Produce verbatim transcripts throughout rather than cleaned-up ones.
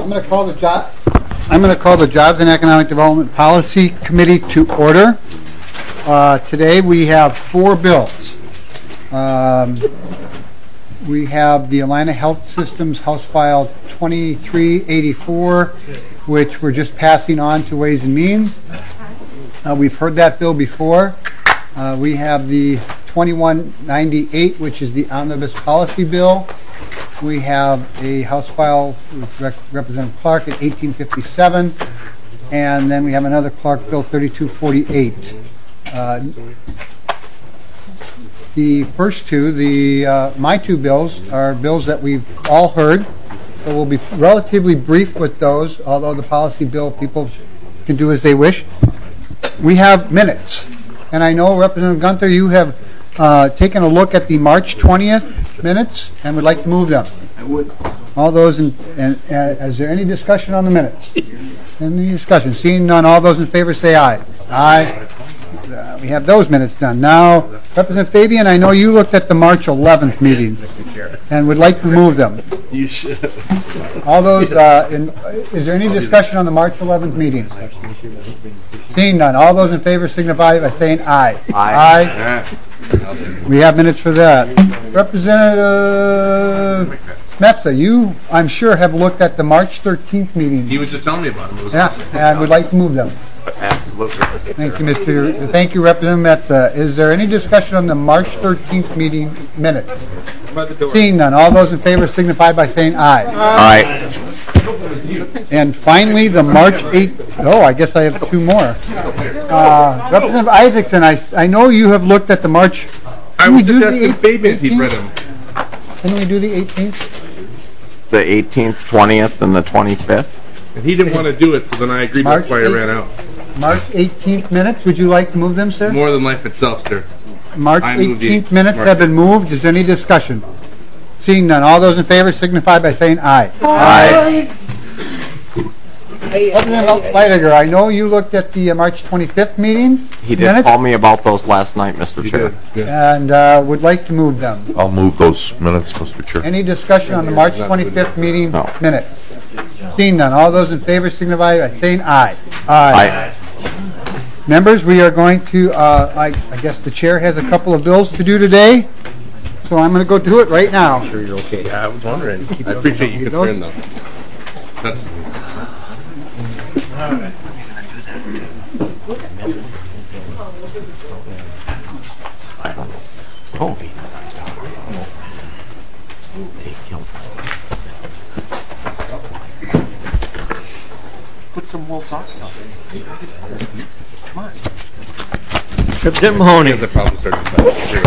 I'm going to call the job. I'm going to call the Jobs and Economic Development Policy Committee to order. Uh, today we have four bills. Um, we have the Allina Health Systems House File twenty-three eighty-four, which we're just passing on to Ways and Means. Uh, we've heard that bill before. Uh, we have the twenty-one ninety-eight, which is the Omnibus Policy Bill. We have a House File with Rep- Representative Clark at eighteen fifty-seven, and then we have another Clark Bill thirty-two forty-eight. Uh, the first two, the uh, my two bills, are bills that we've all heard, so we'll be relatively brief with those, although the policy bill people can do as they wish. We have minutes, and I know, Representative Gunther, you have uh, taken a look at the March twentieth minutes and would like to move them. I would. All those, in, and uh, is there any discussion on the minutes? Any discussion? Seeing none, all those in favor say aye. Aye. Uh, we have those minutes done. Now, Representative Fabian, I know you looked at the March eleventh meeting and would like to move them. You should. All those, uh, in, is there any discussion on the March eleventh meeting? Seeing none, all those in favor signify by saying aye. Aye. Aye. We have minutes for that. Representative Metza, you, I'm sure, have looked at the March thirteenth meeting. He was just telling me about them. It was Yeah, awesome. and would like to move them. Absolutely. Thank you, Mister Thank you, Representative Metza. Is there any discussion on the March thirteenth meeting minutes? Seeing none, all those in favor signify by saying aye. Aye. And finally, the March eighth, oh, I guess I have two more. Uh, Representative Isaacson, I, I know you have looked at the March. I Can we was do just the asking Fabian if he'd read them. Can we do the eighteenth? The eighteenth, twentieth, and the twenty-fifth. And he didn't want to do it, so then I agreed. March That's why I ran out. March eighteenth minutes, would you like to move them, sir? More than life itself, sir. March I move the eighteenth minutes March have been moved. Is there any discussion? Seeing none, all those in favor signify by saying aye. Aye. Representative Leidiger, I know you looked at the uh, March twenty-fifth meetings. He did minutes, call me about those last night, Mister Chair. and uh, would like to move them. I'll move those minutes, Mister Chair. Any discussion on the March twenty-fifth meeting No. minutes? Seeing none, all those in favor signify by saying aye. Aye. Members, we are going to, uh, I, I guess the chair has a couple of bills to do today, so I'm going to go do it right now. Sure, you're okay. Yeah, I was wondering. I appreciate your concern, though. That's. Kobe. Put some wool socks on. Come on. Representative Mahoney. He has a problem starting to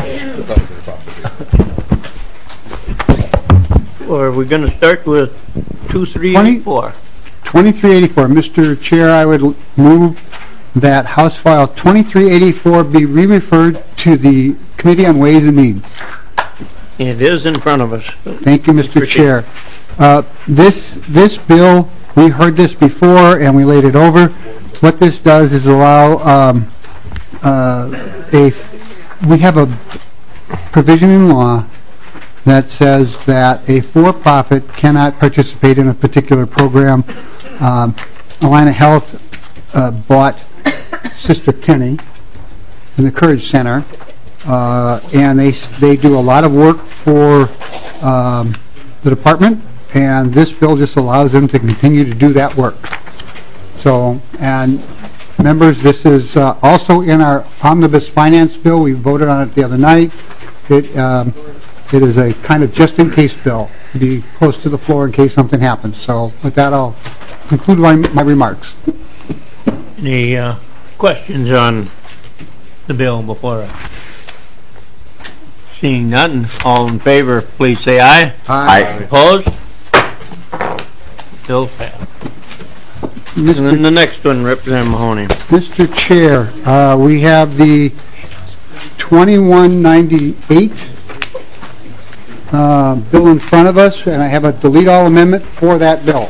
Or are we going to start with two three eighty-four? twenty-three eighty-four. Mister Chair, I would l- move that House File twenty-three eighty-four be re-referred to the Committee on Ways and Means. It is in front of us. Thank you, Mister Chair. Uh, this this bill, we heard this before and we laid it over. What this does is allow um, uh, a we have a provision in law that says that a for-profit cannot participate in a particular program. Um, Allina Health uh, bought Sister Kenny in the Courage Center, uh, and they they do a lot of work for um, the department, and this bill just allows them to continue to do that work. So, and members, this is uh, also in our omnibus finance bill. We voted on it the other night. It um, it is a kind of just-in-case bill to be close to the floor in case something happens. So, with that, I'll conclude my, my remarks. Any uh, questions on the bill before us? Seeing none, all in favor, please say aye. Aye. Opposed? Bill passed. And then the next one, Representative Mahoney. Mister Chair, uh, we have the twenty-one ninety-eight uh, bill in front of us, and I have a delete all amendment for that bill.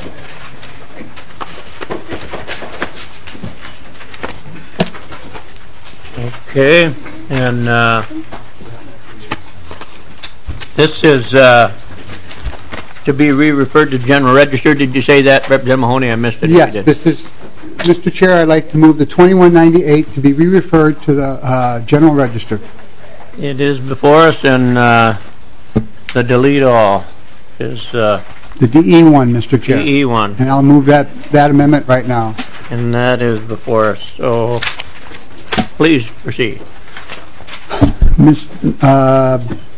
Okay, and uh, this is uh, to be re-referred to General Register. Did you say that, Representative Mahoney? I missed it. if you Yes, did. this is, Mister Chair, I'd like to move the twenty-one ninety-eight to be re-referred to the uh, General Register. It is before us, and uh, the delete all is uh, The D E one, Mister Chair. D E one, And I'll move that, that amendment right now. and that is before us. So please proceed. Miz uh,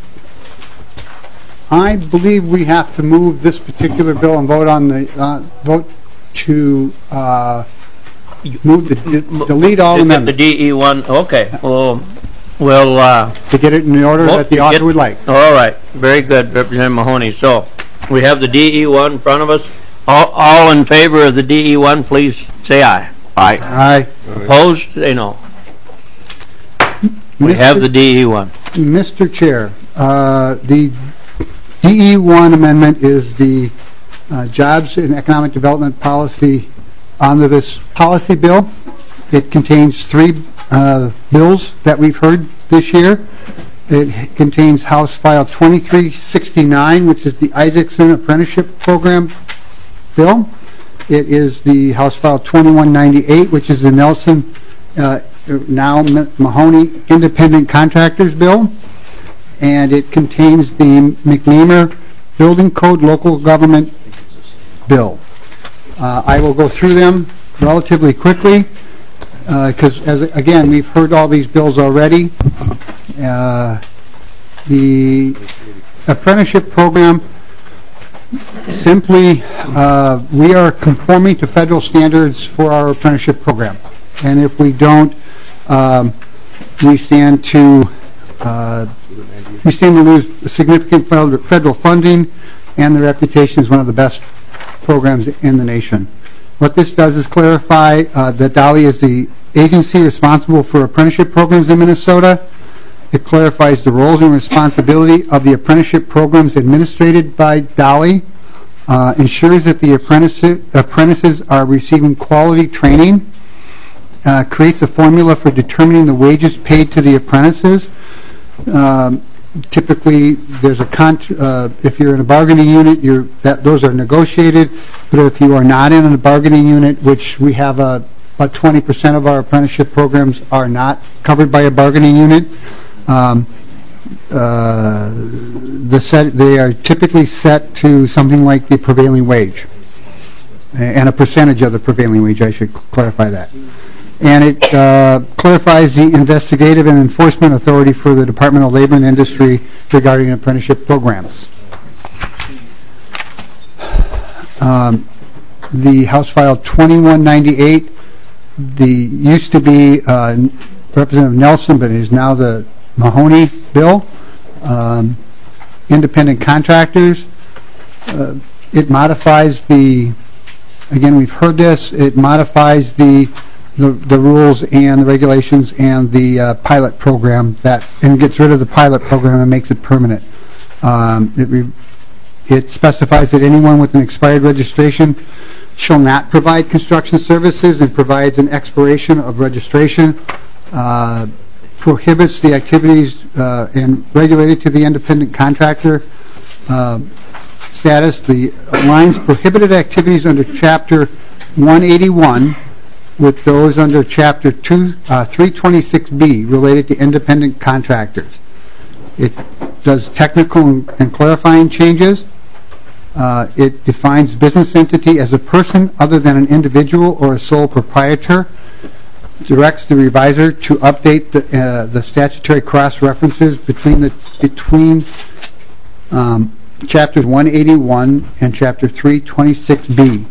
I believe we have to move this particular bill and vote on the, uh, vote to uh, move the, de- delete all The- The amendments D E one, okay. Well, we'll, uh, to get it in the order Well, that the to author get- would like. all right. Very good, Representative Mahoney. So we have the D E one in front of us. All, all in favor of the D E one, please say aye. Aye. Aye. Opposed, say no. We have the D E one. Mister Chair, uh, the D E one amendment is the uh, Jobs and Economic Development Policy Omnibus Policy Bill. It contains three uh, bills that we've heard this year. It contains House File twenty-three sixty-nine, which is the Isaacson Apprenticeship Program bill. It is the House File twenty-one ninety-eight, which is the Nelson, uh, now Mahoney Independent Contractors Bill. And it contains the McNeamer Building Code Local Government Bill. Uh, I will go through them relatively quickly because, as again, we've heard all these bills already. Uh, the apprenticeship program, simply, uh, we are conforming to federal standards for our apprenticeship program. And if we don't, um, we stand to uh, we stand to lose significant federal federal funding, and the reputation is one of the best programs in the nation. What this does is clarify uh, that D A L I is the agency responsible for apprenticeship programs in Minnesota. It clarifies the roles and responsibility of the apprenticeship programs administered by D A L I, uh, ensures that the apprentices, apprentices are receiving quality training, uh, creates a formula for determining the wages paid to the apprentices. Um, typically, there's a con uh, if you're in a bargaining unit, you're that those are negotiated. But if you are not in a bargaining unit, which we have a about twenty percent of our apprenticeship programs are not covered by a bargaining unit. Um, uh, the set they are typically set to something like the prevailing wage, and a percentage of the prevailing wage. I should clarify that. And it uh, clarifies the investigative and enforcement authority for the Department of Labor and Industry regarding apprenticeship programs. Um, the House File twenty-one ninety-eight, the used to be uh, Representative Nelson, but it is now the Mahoney bill. Um, independent contractors. Uh, it modifies the, again, we've heard this, it modifies the The, the rules and the regulations and the uh, pilot program that and gets rid of the pilot program and makes it permanent. Um, it, re, it specifies that anyone with an expired registration shall not provide construction services and provides an expiration of registration, uh, prohibits the activities uh, and regulated to the independent contractor uh, status. The lines prohibited activities under Chapter one eighty-one with those under Chapter two, uh, three twenty-six B related to independent contractors. It does technical and, and clarifying changes. Uh, it defines business entity as a person other than an individual or a sole proprietor. Directs the revisor to update the, uh, the statutory cross-references between the between um, Chapters one eighty-one and Chapter three twenty-six B.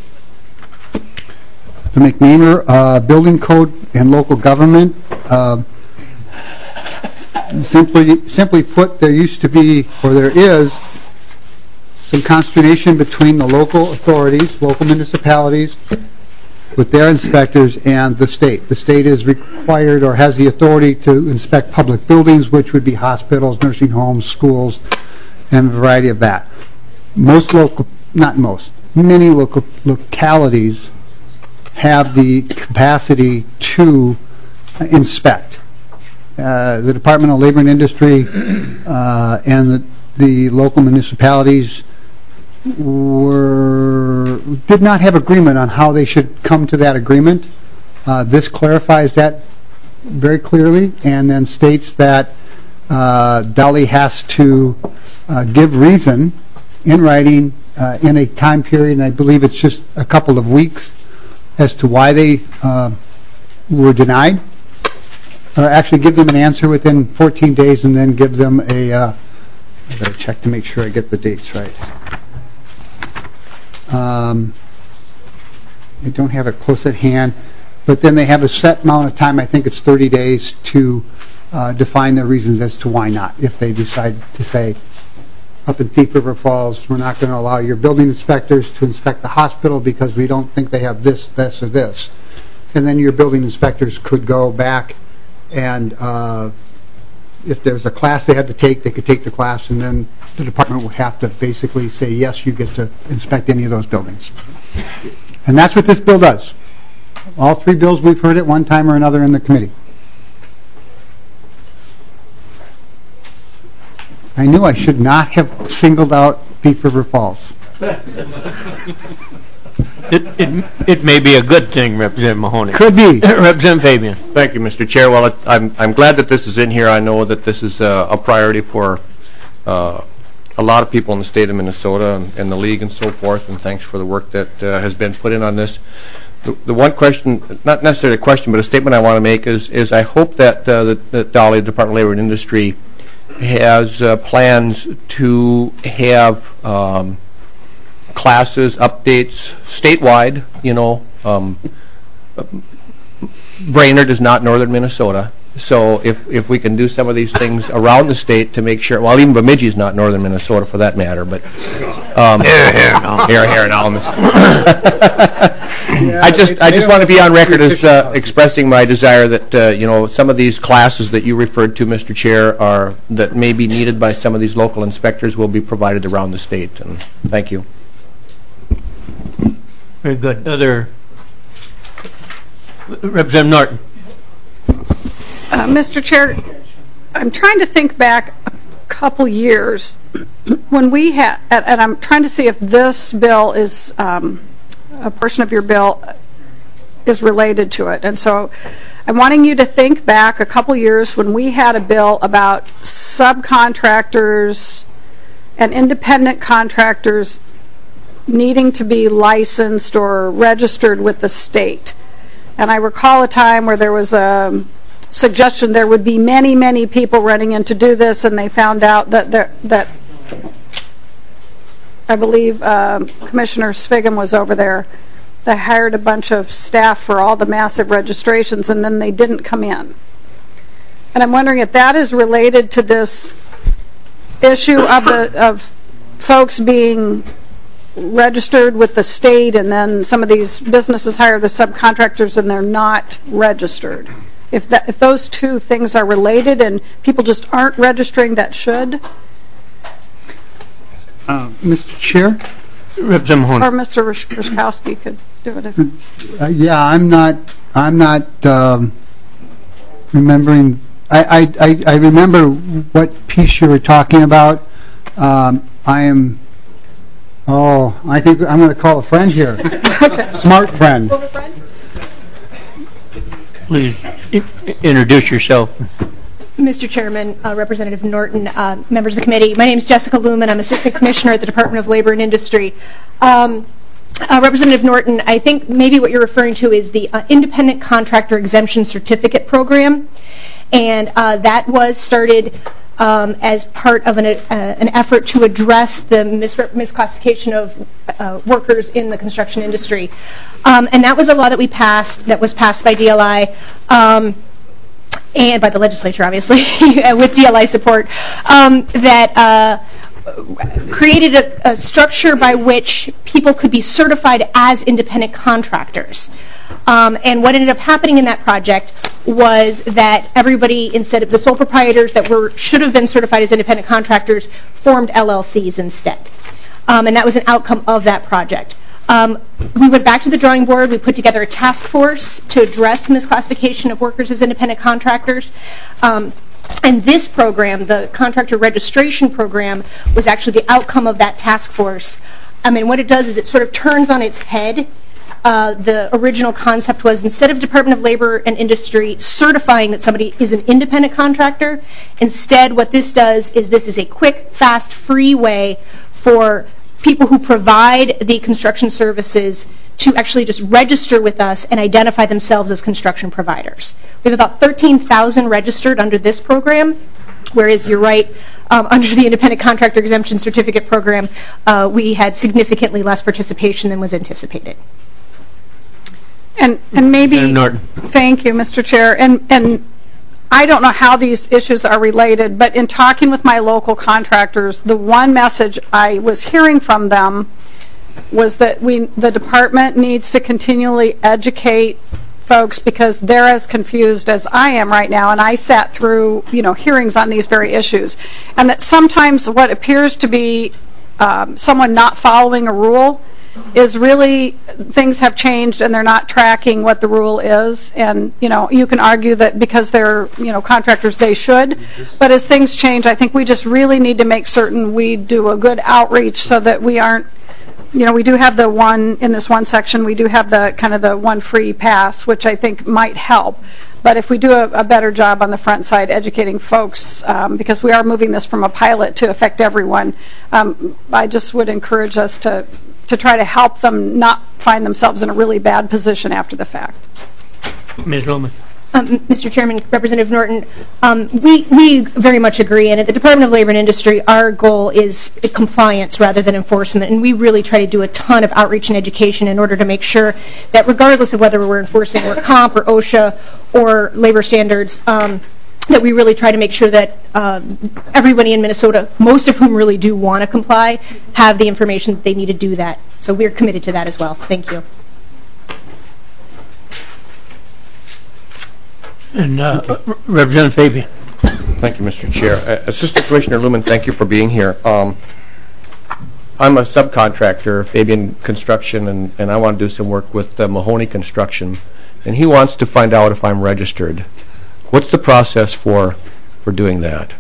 The McNeamer uh, Building Code and Local Government. Uh, simply, simply put, there used to be, or there is, some consternation between the local authorities, local municipalities, with their inspectors and the state. The state is required or has the authority to inspect public buildings, which would be hospitals, nursing homes, schools, and a variety of that. Most local, not most, many local localities have the capacity to uh, inspect. Uh, the Department of Labor and Industry uh, and the, the local municipalities were, did not have agreement on how they should come to that agreement. Uh, This clarifies that very clearly, and then states that uh, Dolly has to uh, give reason in writing uh, in a time period, and I believe it's just a couple of weeks, as to why they uh, were denied, or actually give them an answer within fourteen days, and then give them a, uh, I better check to make sure I get the dates right. Um, I don't have it close at hand, but then they have a set amount of time, I think it's thirty days, to uh, define their reasons as to why not. If they decide to say, up in Thief River Falls, we're not going to allow your building inspectors to inspect the hospital because we don't think they have this, this, or this. And then your building inspectors could go back and uh, if there's a class they had to take, they could take the class, and then the department would have to basically say, yes, you get to inspect any of those buildings. And that's what this bill does. All three bills we've heard at one time or another in the committee. I knew I should not have singled out Thief River Falls. It, it, it may be a good thing, Representative Mahoney. Could be. Representative Fabian. Thank you, Mister Chair. Well, it, I'm, I'm glad that this is in here. I know that this is uh, a priority for uh, a lot of people in the state of Minnesota and, and the league and so forth, and thanks for the work that uh, has been put in on this. The, the one question, not necessarily a question, but a statement I want to make is, is I hope that, uh, that, that Dolly, the Department of Labor and Industry, has uh, plans to have um, classes, updates statewide. You know, um, Brainerd is not northern Minnesota, so if if we can do some of these things around the state to make sure, well, even Bemidji is not northern Minnesota for that matter, but um, here, here, no. here, here, now. I just I just want to be on record as uh, expressing my desire that uh, you know, some of these classes that you referred to, Mister Chair, are that may be needed by some of these local inspectors will be provided around the state. And thank you. Very good. Other Representative Norton. Uh, Mister Chair, I'm trying to think back a couple years when we had, and I'm trying to see if this bill is, um, a portion of your bill is related to it. And so I'm wanting you to think back a couple years when we had a bill about subcontractors and independent contractors needing to be licensed or registered with the state. And I recall a time where there was a suggestion there would be many, many people running in to do this, and they found out that there, that I believe um, Commissioner Sviggum was over there. They hired a bunch of staff for all the massive registrations, and then they didn't come in. And I'm wondering if that is related to this issue of the of folks being registered with the state, and then some of these businesses hire the subcontractors and they're not registered. If that, if those two things are related and people just aren't registering that should. Uh, Mister Chair? Representative Mahoney. Or Mister Rishkowski could do it. If Uh, yeah, I'm not. I'm not um, remembering. I, I I I remember what piece you were talking about. Um, I am. Oh, I think I'm going to call a friend here. Okay. Smart friend. Please I introduce yourself. Mister Chairman, uh, Representative Norton, uh, members of the committee. My name is Jessica Lumen. I'm Assistant Commissioner at the Department of Labor and Industry. Um, uh, Representative Norton, I think maybe what you're referring to is the uh, Independent Contractor Exemption Certificate Program, and uh, that was started um, as part of an, uh, an effort to address the mis misclassification of uh, workers in the construction industry. Um, and that was a law that we passed, that was passed by D L I. Um, and by the legislature, obviously, with D L I support, um, that uh, created a, a structure by which people could be certified as independent contractors. Um, and what ended up happening in that project was that everybody, instead of the sole proprietors that were should have been certified as independent contractors, formed L L Cs instead. Um, and that was an outcome of that project. Um, we went back to the drawing board. We put together a task force to address the misclassification of workers as independent contractors. Um, and this program, the contractor registration program, was actually the outcome of that task force. I mean, what it does is it sort of turns on its head. Uh, the original concept was, instead of Department of Labor and Industry certifying that somebody is an independent contractor, instead what this does is this is a quick, fast, free way for people who provide the construction services to actually just register with us and identify themselves as construction providers. We have about thirteen thousand registered under this program, whereas you're right, um, under the Independent Contractor Exemption Certificate Program, uh, we had significantly less participation than was anticipated. And and maybe, Senator Norton. Thank you, Mister Chair. And and I don't know how these issues are related, but in talking with my local contractors, the one message I was hearing from them was that we, the department needs to continually educate folks because they're as confused as I am right now, and I sat through, you know, hearings on these very issues, and that sometimes what appears to be um, someone not following a rule is really things have changed and they're not tracking what the rule is. And you know, you can argue that because they're, you know, contractors they should, but as things change, I think we just really need to make certain we do a good outreach so that we aren't, you know, we do have the one in this one section, we do have the kind of the one free pass, which I think might help. But if we do a, a better job on the front side educating folks, um, because we are moving this from a pilot to affect everyone, um, I just would encourage us to to try to help them not find themselves in a really bad position after the fact. Miz Lumen. Um, Mister Chairman, Representative Norton, um, we, we very much agree, and at the Department of Labor and Industry, our goal is compliance rather than enforcement, and we really try to do a ton of outreach and education in order to make sure that regardless of whether we're enforcing work comp or OSHA or labor standards, um, that we really try to make sure that uh, everybody in Minnesota, most of whom really do want to comply, have the information that they need to do that. So we're committed to that as well. Thank you. And uh, Representative Fabian. Thank you, Mister Chair. Uh, Assistant Commissioner Lumen, thank you for being here. Um, I'm a subcontractor, Fabian Construction, and, and I want to do some work with uh, Mahoney Construction, and he wants to find out if I'm registered. What's the process for for doing that?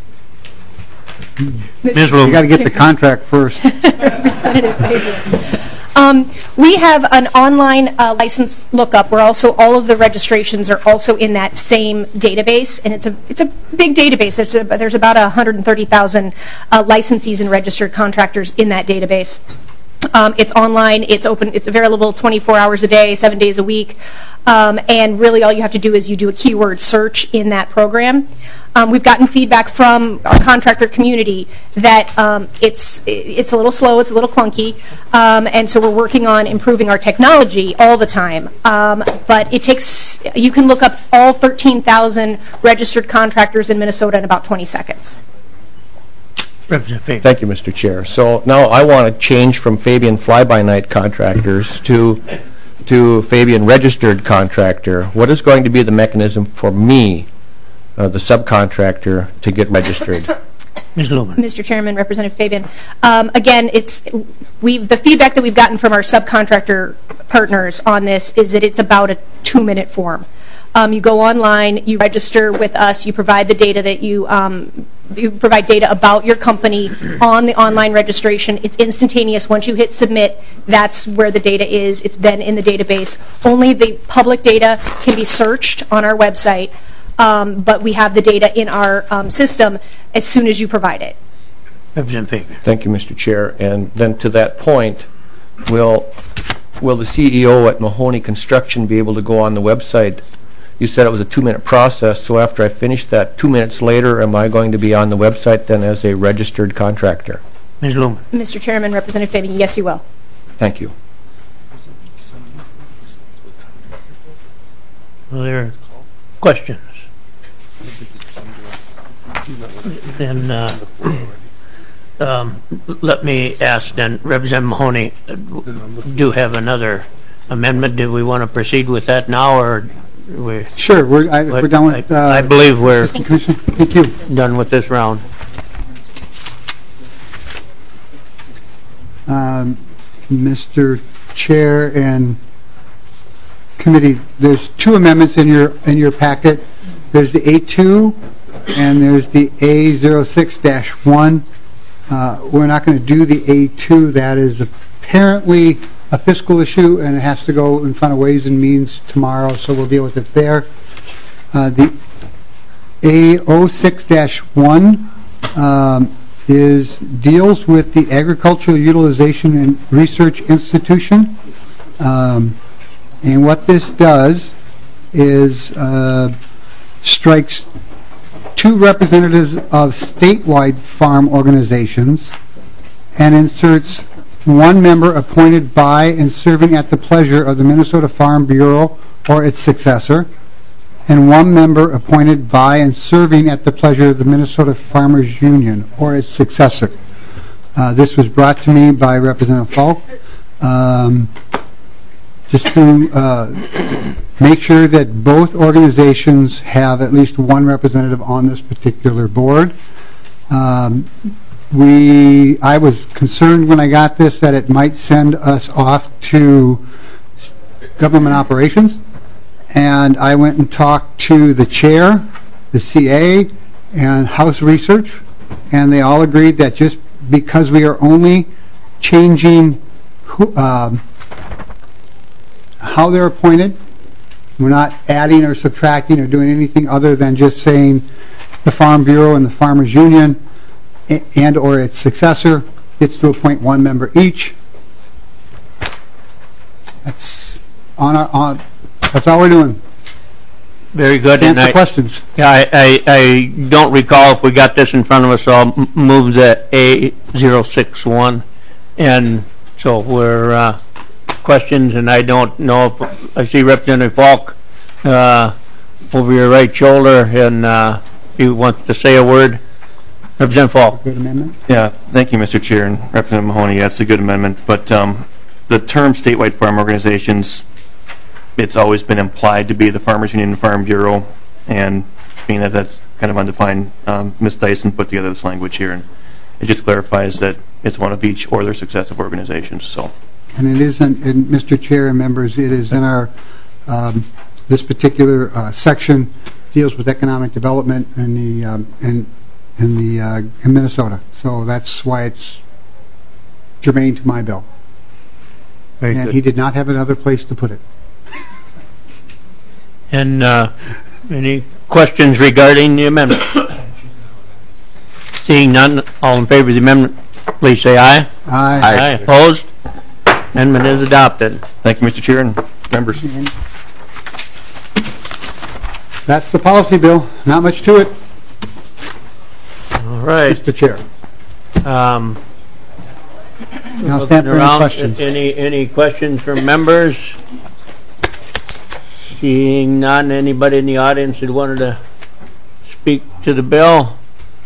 Miz You Lumen. got to get the contract first. Representative Fabian. Um, we have an online uh, license lookup where also all of the registrations are also in that same database, and it's a it's a big database. There's, a, there's about one hundred thirty thousand uh, licensees and registered contractors in that database. Um, it's online, it's open, it's available twenty-four hours a day, seven days a week, um, and really all you have to do is you do a keyword search in that program. Um, we've gotten feedback from our contractor community that um, it's it's a little slow, it's a little clunky, um, and so we're working on improving our technology all the time. Um, but it takes, you can look up all thirteen thousand registered contractors in Minnesota in about twenty seconds. Representative Fabian. Thank you, Mister Chair. So now I want to change from Fabian fly-by-night contractors to to Fabian registered contractor. What is going to be the mechanism for me, uh, the subcontractor, to get registered? Miz Lumen. Mister Chairman, Representative Fabian. Um, again, it's we've the feedback that we've gotten from our subcontractor partners on this is that it's about a two-minute form. Um, you go online, you register with us, you provide the data that you um, you provide data about your company on the online registration. It's instantaneous. Once you hit submit, that's where the data is. It's then in the database. Only the public data can be searched on our website, um, but we have the data in our um, system as soon as you provide it. Representative Fabian. Thank you, Mister Chair. And then to that point, will will the C E O at Mahoney Construction be able to go on the website? You said it was a two-minute process, so after I finish that, two minutes later, am I going to be on the website then as a registered contractor? Miz Lumen. Mister Chairman, Representative Fabian, yes, you will. Thank you. Are there questions? Then uh, um, let me ask then, Representative Mahoney, uh, do have another amendment? Do we want to proceed with that now, or we? Sure, we're, I, we're done with... Uh, I believe we're Commissioner, thank you. done with this round. Um, Mister Chair and committee, there's two amendments in your in your packet. There's the A two and there's the A zero six dash one. Uh, we're not going to do the A two. That is apparently a fiscal issue, and it has to go in front of Ways and Means tomorrow, so we'll deal with it there. Uh, the A oh six dash one um, is deals with the Agricultural Utilization and Research Institution. Um, and what this does is uh, strikes two representatives of statewide farm organizations and inserts one member appointed by and serving at the pleasure of the Minnesota Farm Bureau or its successor, and one member appointed by and serving at the pleasure of the Minnesota Farmers Union or its successor. Uh, this was brought to me by Representative Falk, um, just to uh, make sure that both organizations have at least one representative on this particular board. Um, we, I was concerned when I got this that it might send us off to government operations. And I went and talked to the chair, the C A, and House Research, and they all agreed that just because we are only changing who, um, how they're appointed, we're not adding or subtracting or doing anything other than just saying the Farm Bureau and the Farmers Union and or its successor gets to appoint one member each. That's on our on. That's all we're doing. Very good. Answer And I, questions. yeah, I, I, I don't recall if we got this in front of us, so I'll m- move the A zero six one. And so we're, uh, questions, and I don't know if, I see Representative Falk, uh, over your right shoulder, and, uh, he wants to say a word. Representative Falk. Good amendment. Yeah, thank you, Mister Chair, and Representative Mahoney. That's a good amendment. But um, the term statewide farm organizations, it's always been implied to be the Farmers Union and Farm Bureau, and being that that's kind of undefined, um, Miz Dyson put together this language here, and it just clarifies that it's one of each or their successive organizations. So, And it is, in, in Mister Chair and members, it is in our, um, this particular uh, section deals with economic development in the, um, in, in the, uh, in Minnesota. So that's why it's germane to my bill. Very And good. he did not have another place to put it. And, uh, any questions regarding the amendment? Seeing none, all in favor of the amendment, please say aye. Aye. Aye. Opposed? Amendment is adopted. thank you, Mister Chair and members. That's the policy bill. Not much to it, All right. Mister Chair. Um, Now stand for any around, questions. Any, any questions from members? Seeing none, anybody in the audience that wanted to speak to the bill?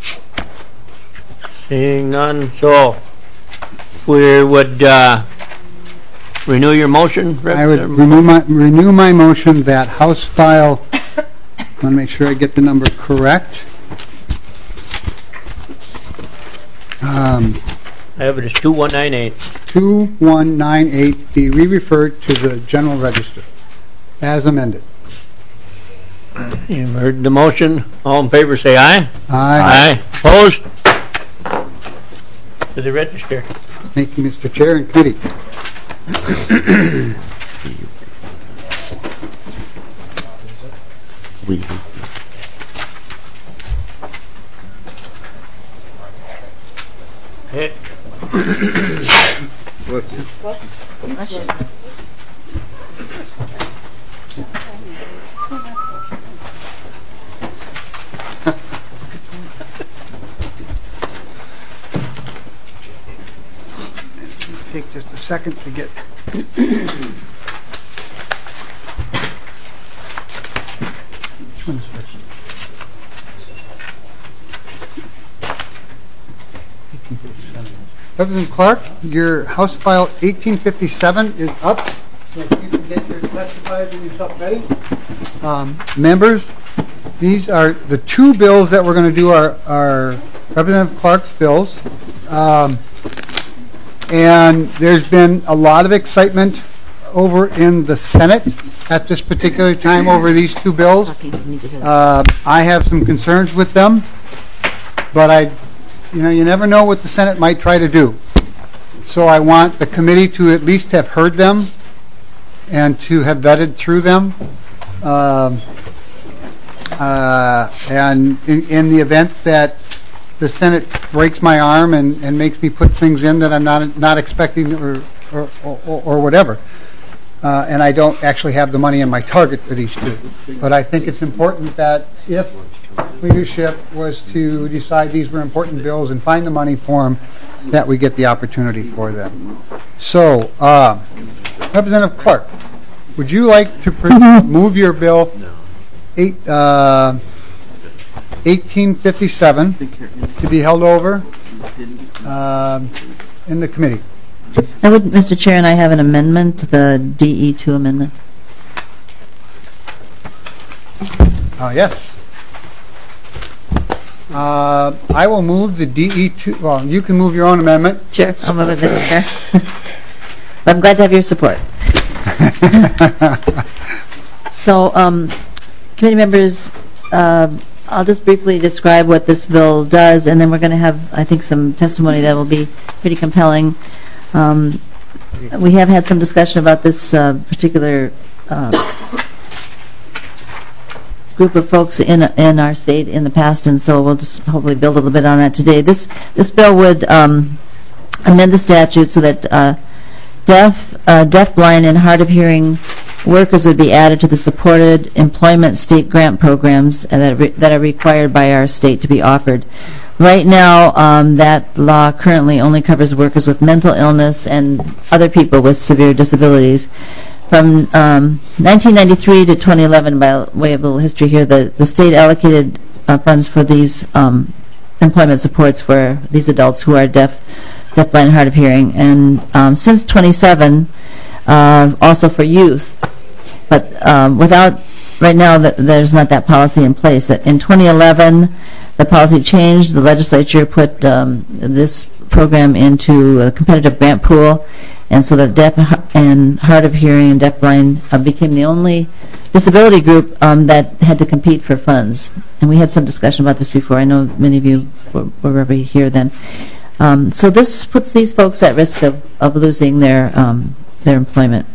Seeing none, so we would uh, renew your motion? I would renew my, renew my motion that House File, I want to make sure I get the number correct. Um, I have it as two one nine eight. two one nine eight be re-referred to the General Register as amended. You've heard the motion. All in favor say aye. Aye. Aye. Opposed? To the register. Thank you, Mister Chair and Committee. We, Hey. Take just a second to get. Which one's first? Representative Clark, your House File eighteen fifty-seven is up. So if you can get your testifiers and yourself ready. Um, members, these are the two bills that we're going to do are, are Representative Clark's bills. Um, and there's been a lot of excitement over in the Senate at this particular time over these two bills. Uh, I have some concerns with them, but I, you know, you never know what the Senate might try to do. so I want the committee to at least have heard them and to have vetted through them. Um, uh, and in, in the event that the Senate breaks my arm and, and makes me put things in that I'm not not expecting or or, or, or whatever, uh, and I don't actually have the money in my target for these two. But I think it's important that if leadership was to decide these were important bills and find the money for them, that we get the opportunity for them. So, uh, Representative Clark, would you like to pre- move your bill eight, uh, eighteen fifty-seven to be held over uh, in the committee? I would, Mister Chair, and I have an amendment, the D E two amendment. Uh, yes. Uh, I will move the D E two. Well, you can move your own amendment. Sure, I'll move it, Mister Chair. But I'm glad to have your support. So, um, committee members, uh, I'll just briefly describe what this bill does, and then we're going to have, I think, some testimony that will be pretty compelling. Um, we have had some discussion about this uh, particular uh, group of folks in in our state in the past, and so we'll just hopefully build a little bit on that today. This this bill would um, amend the statute so that uh, deaf, uh, deaf, blind, and hard of hearing workers would be added to the supported employment state grant programs that re- that are required by our state to be offered. Right now, um, that law currently only covers workers with mental illness and other people with severe disabilities. From um, nineteen ninety-three to twenty eleven, by way of a little history here, the, the state allocated uh, funds for these um, employment supports for these adults who are deaf, deaf, blind, and hard of hearing. And um, since twenty-seven, uh, also for youth. But um, without, right now, the, there's not that policy in place. In twenty eleven, the policy changed. The legislature put um, this program into a competitive grant pool, and so the deaf and hard of hearing and deafblind uh, became the only disability group um, that had to compete for funds. And we had some discussion about this before. I know many of you were, were already here then. Um, so this puts these folks at risk of, of losing their um, their employment.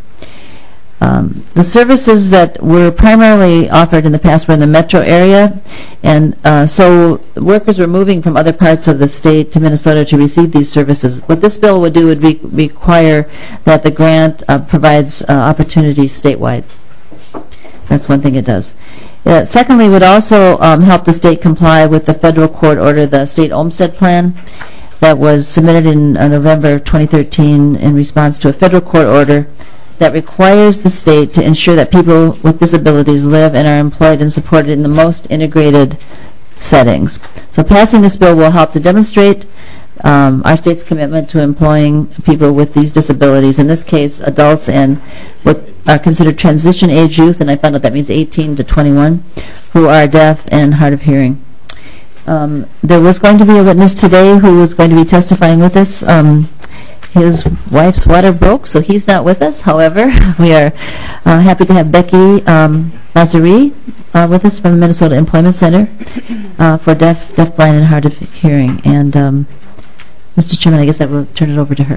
Um, the services that were primarily offered in the past were in the metro area, and uh, so workers were moving from other parts of the state to Minnesota to receive these services. What this bill would do would re- require that the grant uh, provides uh, opportunities statewide. That's one thing it does. Uh, secondly, it would also um, help the state comply with the federal court order, the state Olmstead Plan, that was submitted in uh, November twenty thirteen in response to a federal court order that requires the state to ensure that people with disabilities live and are employed and supported in the most integrated settings. So passing this bill will help to demonstrate um, our state's commitment to employing people with these disabilities, in this case adults and what are considered transition age youth, and I found out that means eighteen to twenty-one, who are deaf and hard of hearing. Um, there was going to be a witness today who was going to be testifying with us. Um, His wife's water broke, so he's not with us. However, we are uh, happy to have Becky um, Basseri uh, with us from the Minnesota Employment Center uh, for deaf, deaf, blind, and hard of hearing. And um, Mister Chairman, I guess I will turn it over to her.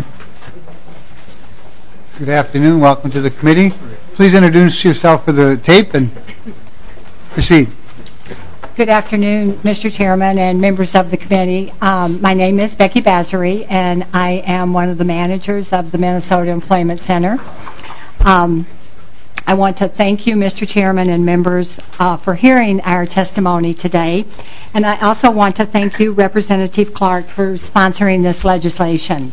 Good afternoon. Welcome to the committee. Please introduce yourself for the tape and proceed. Good afternoon, Mister Chairman and members of the committee. Um, my name is Becky Basseri, and I am one of the managers of the Minnesota Employment Center. Um, I want to thank you, Mister Chairman and members, uh, for hearing our testimony today. And I also want to thank you, Representative Clark, for sponsoring this legislation.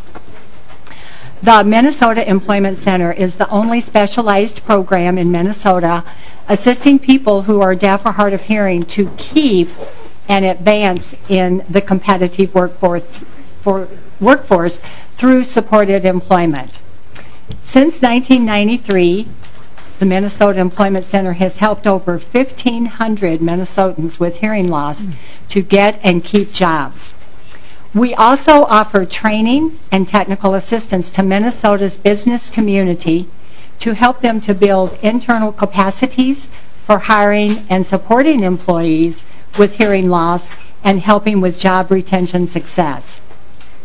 The Minnesota Employment Center is the only specialized program in Minnesota assisting people who are deaf or hard of hearing to keep and advance in the competitive workforce, for, workforce through supported employment. Since nineteen ninety-three, the Minnesota Employment Center has helped over fifteen hundred Minnesotans with hearing loss to get and keep jobs. We also offer training and technical assistance to Minnesota's business community to help them to build internal capacities for hiring and supporting employees with hearing loss and helping with job retention success.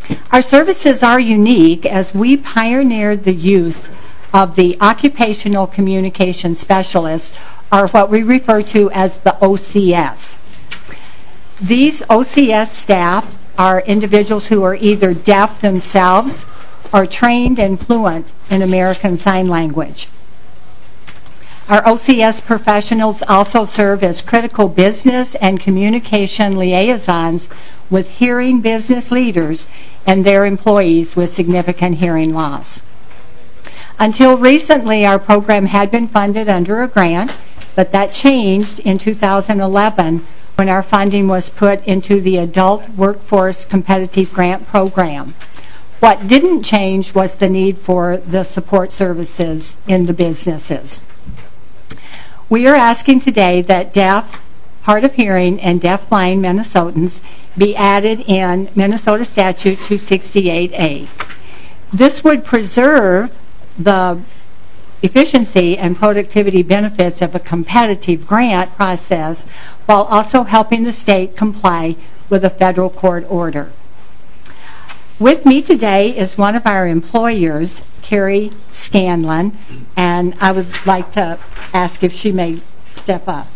Our services are unique as we pioneered the use of the Occupational Communication Specialist, or what we refer to as the O C S. These O C S staff are individuals who are either deaf themselves or trained and fluent in American Sign Language. Our O C S professionals also serve as critical business and communication liaisons with hearing business leaders and their employees with significant hearing loss. Until recently, our program had been funded under a grant, but that changed in two thousand eleven when our funding was put into the Adult Workforce Competitive Grant Program. What didn't change was the need for the support services in the businesses. We are asking today that deaf, hard of hearing, and deaf-blind Minnesotans be added in Minnesota Statute two sixty-eight A. This would preserve the efficiency and productivity benefits of a competitive grant process while also helping the state comply with a federal court order. With me today is one of our employers, Carrie Scanlon, and I would like to ask if she may step up.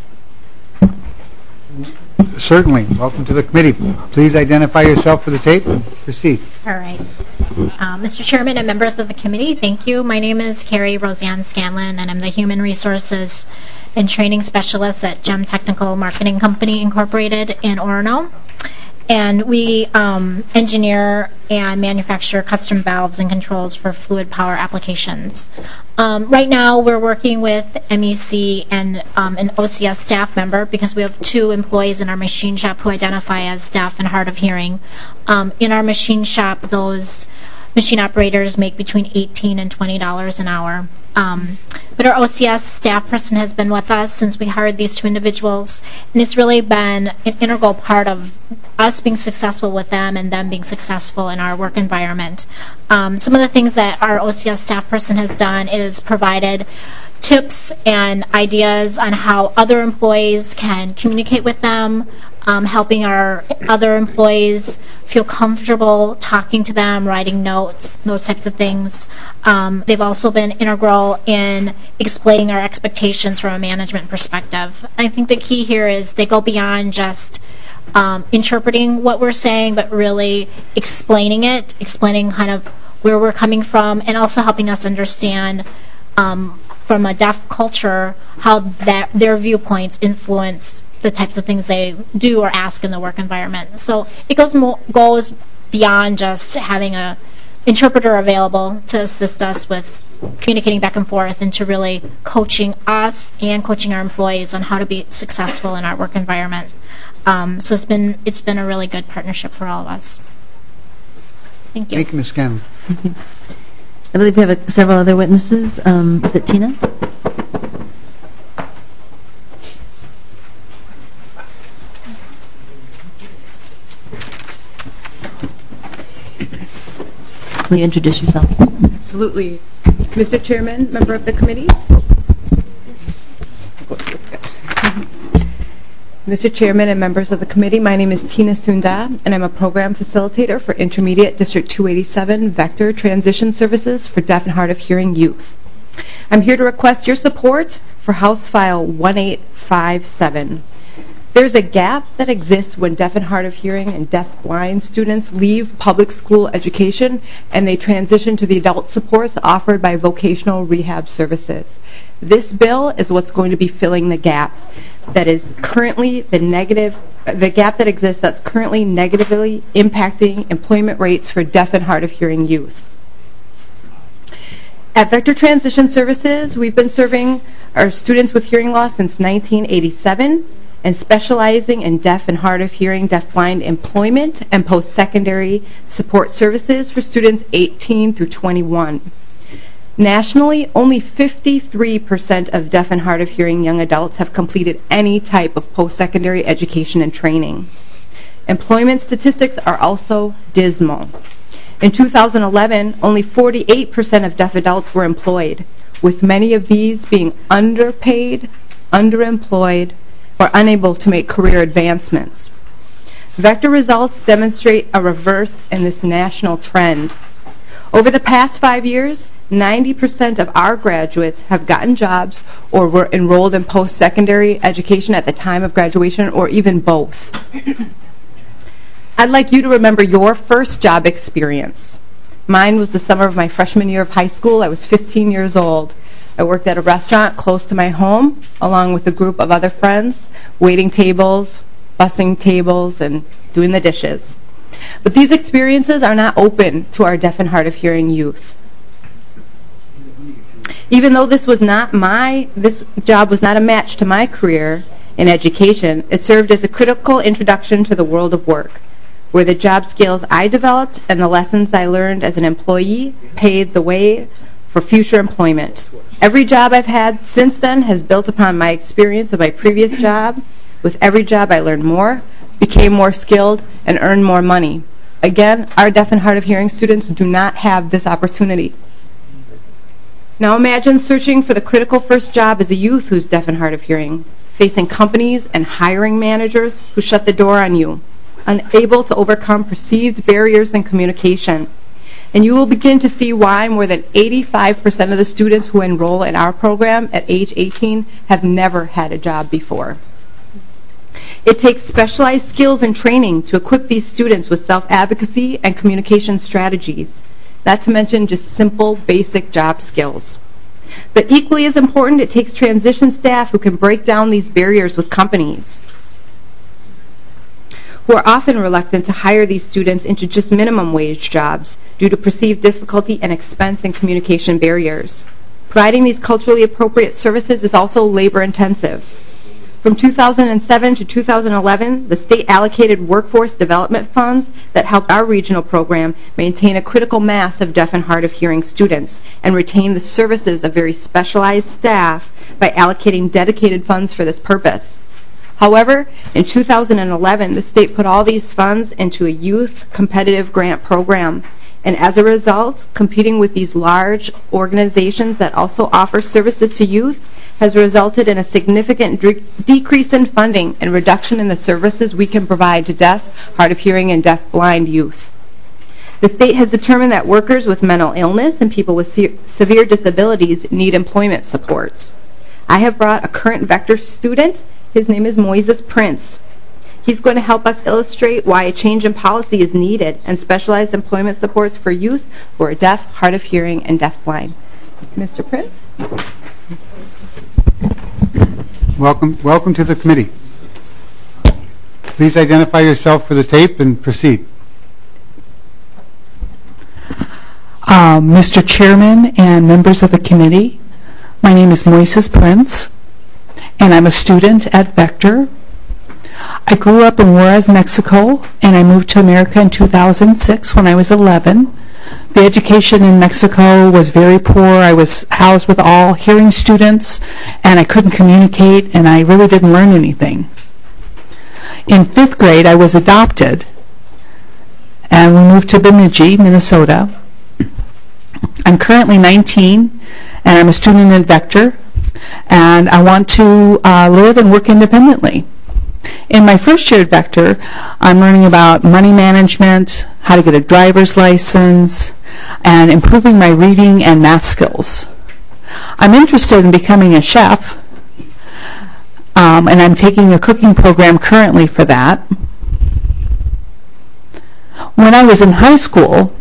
Certainly. Welcome to the committee. Please identify yourself for the tape and proceed. All right. Uh, Mister Chairman and members of the committee, thank you. My name is Carrie Roseanne Scanlon, and I'm the Human Resources and Training Specialist at GEM Technical Marketing Company Incorporated in Orono. And we um, engineer and manufacture custom valves and controls for fluid power applications. Um, right now, we're working with M E C and um, an O C S staff member because we have two employees in our machine shop who identify as deaf and hard of hearing. Um, in our machine shop, those machine operators make between eighteen and twenty dollars an hour. Um, but our O C S staff person has been with us since we hired these two individuals, and it's really been an integral part of us being successful with them and them being successful in our work environment. Um, some of the things that our O C S staff person has done is provided tips and ideas on how other employees can communicate with them, um, helping our other employees feel comfortable talking to them, writing notes, those types of things. Um, they've also been integral in explaining our expectations from a management perspective. I think the key here is they go beyond just um, interpreting what we're saying, but really explaining it, explaining kind of where we're coming from, and also helping us understand um, from a deaf culture how that their viewpoints influence the types of things they do or ask in the work environment. So it goes mo- goes beyond just having a interpreter available to assist us with communicating back and forth, and to really coaching us and coaching our employees on how to be successful in our work environment. Um, so it's been it's been a really good partnership for all of us. Thank you. Thank you, Miz Scanlon. I believe we have a, several other witnesses. Um, is it Tina? Will you introduce yourself? Absolutely. Mister Chairman, member of the committee. Mister Chairman and members of the committee, my name is Tina Sunda, and I'm a program facilitator for Intermediate District two eighty-seven Vector Transition Services for Deaf and Hard of Hearing Youth. I'm here to request your support for House File one eight five seven. There's a gap that exists when deaf and hard of hearing and deaf-blind students leave public school education and they transition to the adult supports offered by vocational rehab services. This bill is what's going to be filling the gap that is currently the negative, the gap that exists that's currently negatively impacting employment rates for deaf and hard of hearing youth. At Vector Transition Services, we've been serving our students with hearing loss since nineteen eighty-seven and specializing in deaf and hard of hearing, deaf-blind employment and post-secondary support services for students eighteen through twenty-one. Nationally, only fifty-three percent of deaf and hard of hearing young adults have completed any type of post-secondary education and training. Employment statistics are also dismal. In two thousand eleven, only forty-eight percent of deaf adults were employed, with many of these being underpaid, underemployed, or unable to make career advancements. Vector results demonstrate a reverse in this national trend. Over the past five years, ninety percent of our graduates have gotten jobs or were enrolled in post-secondary education at the time of graduation, or even both. I'd like you to remember your first job experience. Mine was the summer of my freshman year of high school. I was fifteen years old. I worked at a restaurant close to my home, along with a group of other friends, waiting tables, bussing tables, and doing the dishes. But these experiences are not open to our deaf and hard of hearing youth. Even though this was not my, this job was not a match to my career in education, it served as a critical introduction to the world of work, where the job skills I developed and the lessons I learned as an employee paved the way for future employment. Every job I've had since then has built upon my experience of my previous job. With every job I learned more, became more skilled, and earned more money. Again, our deaf and hard of hearing students do not have this opportunity. Now imagine searching for the critical first job as a youth who's deaf and hard of hearing, facing companies and hiring managers who shut the door on you, unable to overcome perceived barriers in communication. And you will begin to see why more than eighty-five percent of the students who enroll in our program at age eighteen have never had a job before. It takes specialized skills and training to equip these students with self-advocacy and communication strategies, not to mention just simple, basic job skills. But equally as important, it takes transition staff who can break down these barriers with companies, who are often reluctant to hire these students into just minimum wage jobs due to perceived difficulty and expense and communication barriers. Providing these culturally appropriate services is also labor intensive. From two thousand seven to two thousand eleven, the state allocated workforce development funds that helped our regional program maintain a critical mass of deaf and hard of hearing students and retain the services of very specialized staff by allocating dedicated funds for this purpose. However, in two thousand eleven, the state put all these funds into a youth competitive grant program. And as a result, competing with these large organizations that also offer services to youth has resulted in a significant de- decrease in funding and reduction in the services we can provide to deaf, hard of hearing, and deaf-blind youth. The state has determined that workers with mental illness and people with se- severe disabilities need employment supports. I have brought a current Vector student. His name is Moises Prince. He's going to help us illustrate why a change in policy is needed and specialized employment supports for youth who are deaf, hard of hearing, and deaf-blind. Mister Prince? Welcome, welcome to the committee. Please identify yourself for the tape and proceed. Uh, Mister Chairman and members of the committee, my name is Moises Prince, and I'm a student at Vector. I grew up in Juarez, Mexico, and I moved to America in two thousand six when I was eleven. The education in Mexico was very poor. I was housed with all hearing students, and I couldn't communicate, and I really didn't learn anything. In fifth grade, I was adopted, and we moved to Bemidji, Minnesota. I'm currently nineteen, and I'm a student at Vector, and I want to uh, live and work independently. In my first year at Vector, I'm learning about money management, how to get a driver's license, and improving my reading and math skills. I'm interested in becoming a chef, um, and I'm taking a cooking program currently for that. When I was in high school,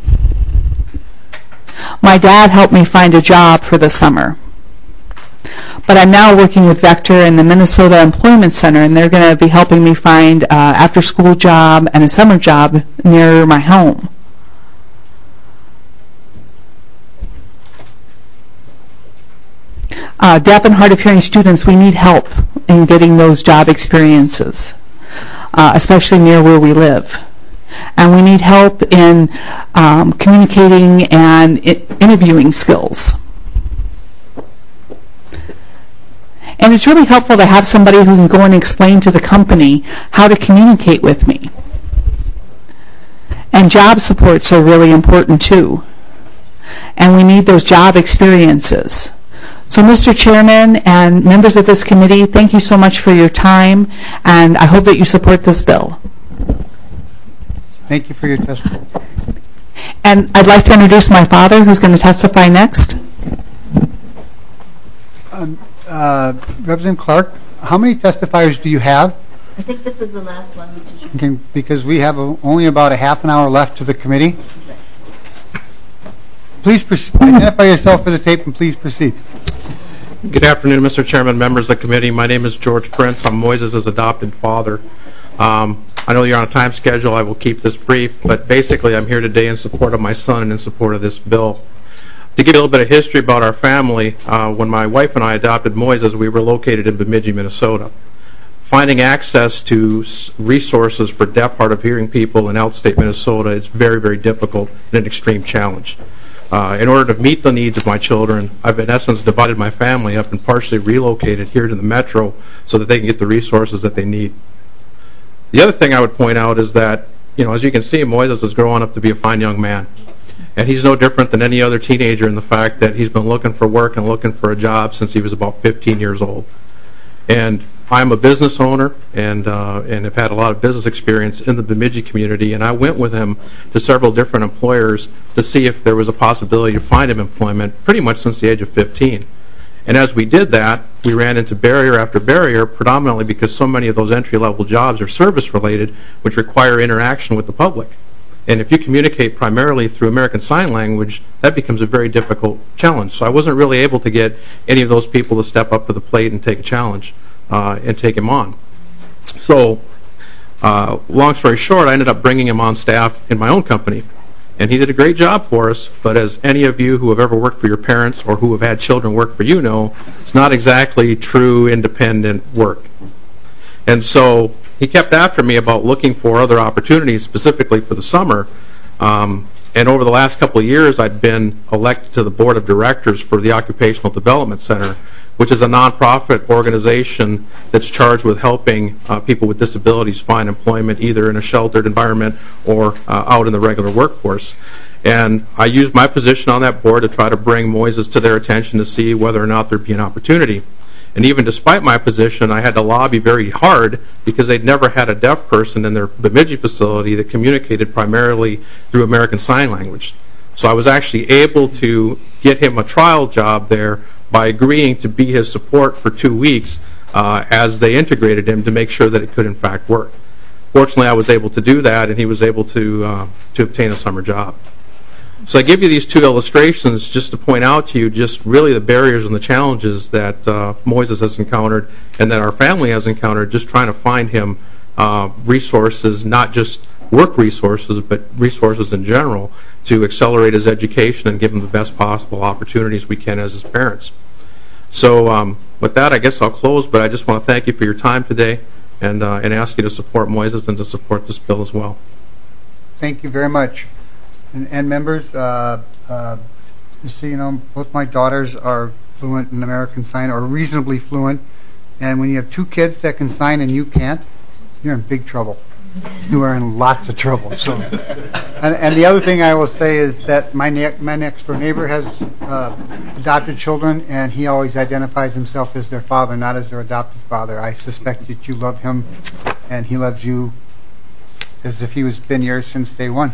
my dad helped me find a job for the summer. But I'm now working with Vector and the Minnesota Employment Center, and they're going to be helping me find an uh, after-school job and a summer job near my home. Uh, deaf and hard of hearing students, we need help in getting those job experiences, uh, especially near where we live. And we need help in um, communicating and I- interviewing skills. And it's really helpful to have somebody who can go and explain to the company how to communicate with me. And job supports are really important too. And we need those job experiences. So Mister Chairman and members of this committee, thank you so much for your time, and I hope that you support this bill. Thank you for your testimony. And I'd like to introduce my father, who's going to testify next. Um, uh, Representative Clark, how many testifiers do you have? I think this is the last one, Mister Chairman. Okay, because we have a, only about a half an hour left to the committee. Please proceed. Identify yourself for the tape and please proceed. Good afternoon, Mister Chairman, members of the committee. My name is George Prince. I'm Moises' adopted father. Um, I know you're on a time schedule. I will keep this brief, but basically I'm here today in support of my son and in support of this bill. To give you a little bit of history about our family, uh, when my wife and I adopted Moises, we were located in Bemidji, Minnesota. Finding access to resources for deaf, hard of hearing people in outstate Minnesota is very, very difficult and an extreme challenge. Uh, in order to meet the needs of my children, I've in essence divided my family up and partially relocated here to the metro so that they can get the resources that they need. The other thing I would point out is that, you know, as you can see, Moises is growing up to be a fine young man. And he's no different than any other teenager in the fact that he's been looking for work and looking for a job since he was about fifteen years old. And I'm a business owner and uh, and have had a lot of business experience in the Bemidji community, and I went with him to several different employers to see if there was a possibility to find him employment pretty much since the age of fifteen. And as we did that, we ran into barrier after barrier, predominantly because so many of those entry-level jobs are service-related, which require interaction with the public. And if you communicate primarily through American Sign Language, that becomes a very difficult challenge. So I wasn't really able to get any of those people to step up to the plate and take a challenge uh, and take him on. So uh, long story short, I ended up bringing him on staff in my own company. And he did a great job for us, but as any of you who have ever worked for your parents or who have had children work for you know, it's not exactly true independent work. And so he kept after me about looking for other opportunities, specifically for the summer. Um, and over the last couple of years, I'd been elected to the board of directors for the Occupational Development Center, which is a nonprofit organization that's charged with helping uh, people with disabilities find employment either in a sheltered environment or uh, out in the regular workforce. And I used my position on that board to try to bring Moises to their attention to see whether or not there'd be an opportunity. And even despite my position, I had to lobby very hard because they'd never had a deaf person in their Bemidji facility that communicated primarily through American Sign Language. So I was actually able to get him a trial job there by agreeing to be his support for two weeks uh, as they integrated him to make sure that it could in fact work. Fortunately, I was able to do that, and he was able to, uh, to obtain a summer job. So I give you these two illustrations just to point out to you just really the barriers and the challenges that uh, Moises has encountered and that our family has encountered just trying to find him uh, resources, not just work resources, but resources in general to accelerate his education and give him the best possible opportunities we can as his parents. So um, with that, I guess I'll close, but I just want to thank you for your time today and, uh, and ask you to support Moises and to support this bill as well. Thank you very much. And, and members, uh, uh, just so you know, both my daughters are fluent in American Sign, or reasonably fluent. And when you have two kids that can sign and you can't, you're in big trouble. You are in lots of trouble. So, and, and the other thing I will say is that my, ne my next door neighbor has uh, adopted children, and he always identifies himself as their father, not as their adopted father. I suspect that you love him, and he loves you as if he was been yours since day one.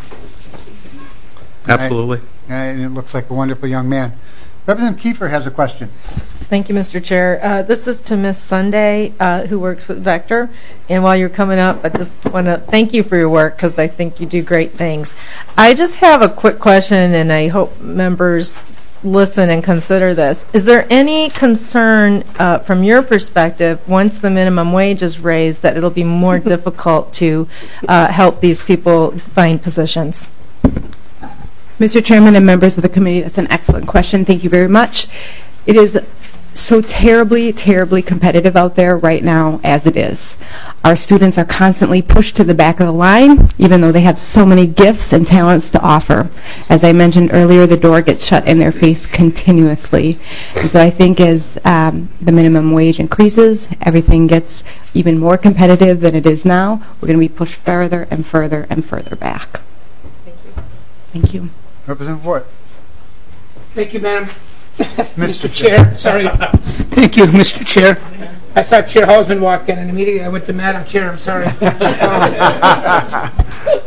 Absolutely. And it looks like a wonderful young man. Representative Kiefer has a question. Thank you, Mister Chair. Uh, this is to Miss Sunday, uh, who works with Vector. And while you're coming up, I just want to thank you for your work because I think you do great things. I just have a quick question, and I hope members listen and consider this. Is there any concern uh, from your perspective, once the minimum wage is raised, that it'll be more difficult to uh, help these people find positions? Mister Chairman and members of the committee, that's an excellent question. Thank you very much. It is so terribly, terribly competitive out there right now as it is. Our students are constantly pushed to the back of the line, even though they have so many gifts and talents to offer. As I mentioned earlier, the door gets shut in their face continuously. And so I think as um, the minimum wage increases, everything gets even more competitive than it is now. We're going to be pushed further and further and further back. Thank you. Thank you. Representative Ward. Thank you, Madam. Mister Chair, sorry. Thank you, Mister Chair. I saw Chair Halsman walk in, and immediately I went to Madam Chair. I'm sorry.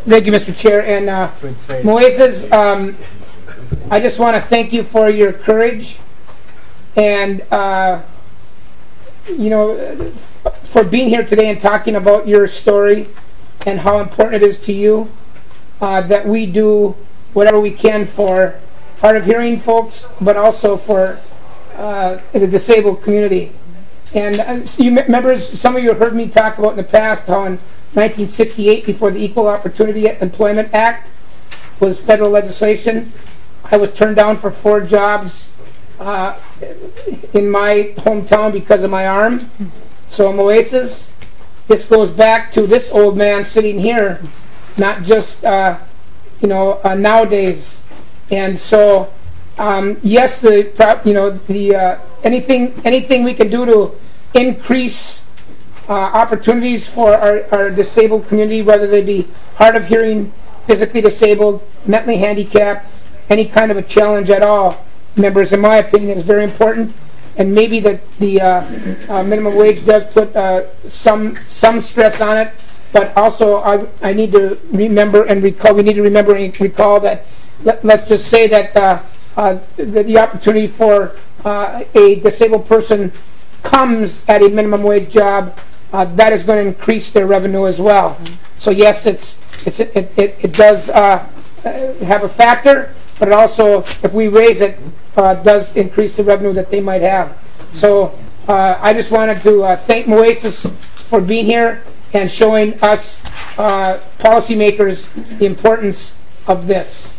Thank you, Mister Chair. And uh, Moises, um, I just want to thank you for your courage and, uh, you know, for being here today and talking about your story and how important it is to you uh, that we do whatever we can for hard of hearing folks, but also for uh, the disabled community. And uh, you members, some of you have heard me talk about in the past how in nineteen sixty-eight, before the Equal Opportunity Employment Act was federal legislation, I was turned down for four jobs uh, in my hometown because of my arm. So Moises, this goes back to this old man sitting here, not just uh, you know uh, nowadays. And so um, yes, the you know the uh, anything anything we can do to increase uh, opportunities for our, our disabled community, whether they be hard of hearing, physically disabled, mentally handicapped, any kind of a challenge at all, members, in my opinion, is very important. And maybe that the uh, uh, minimum wage does put uh, some some stress on it, but also I, I need to remember and recall. We need to remember and recall that. Let, let's just say that uh, uh, the, the opportunity for uh, a disabled person comes at a minimum wage job. Uh, that is going to increase their revenue as well. So yes, it's it's it it, it does uh, have a factor, but it also, if we raise it, uh, does increase the revenue that they might have. So uh, I just wanted to uh, thank Moises for being here and showing us uh, policymakers the importance of this.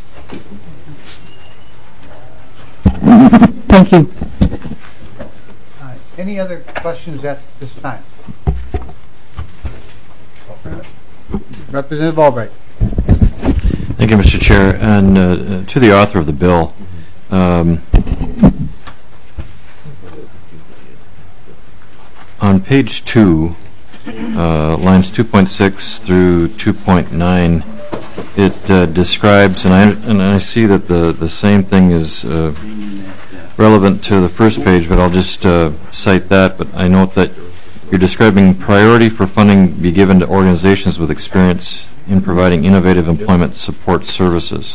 Thank you. Uh, any other questions at this time? Representative Albright. Thank you, Mister Chair. And uh, to the author of the bill, um, on page two, uh, lines two point six through two point nine, it uh, describes, and I and I see that the the same thing is uh, relevant to the first page, but I'll just uh, cite that. But I note that you're describing priority for funding be given to organizations with experience in providing innovative employment support services.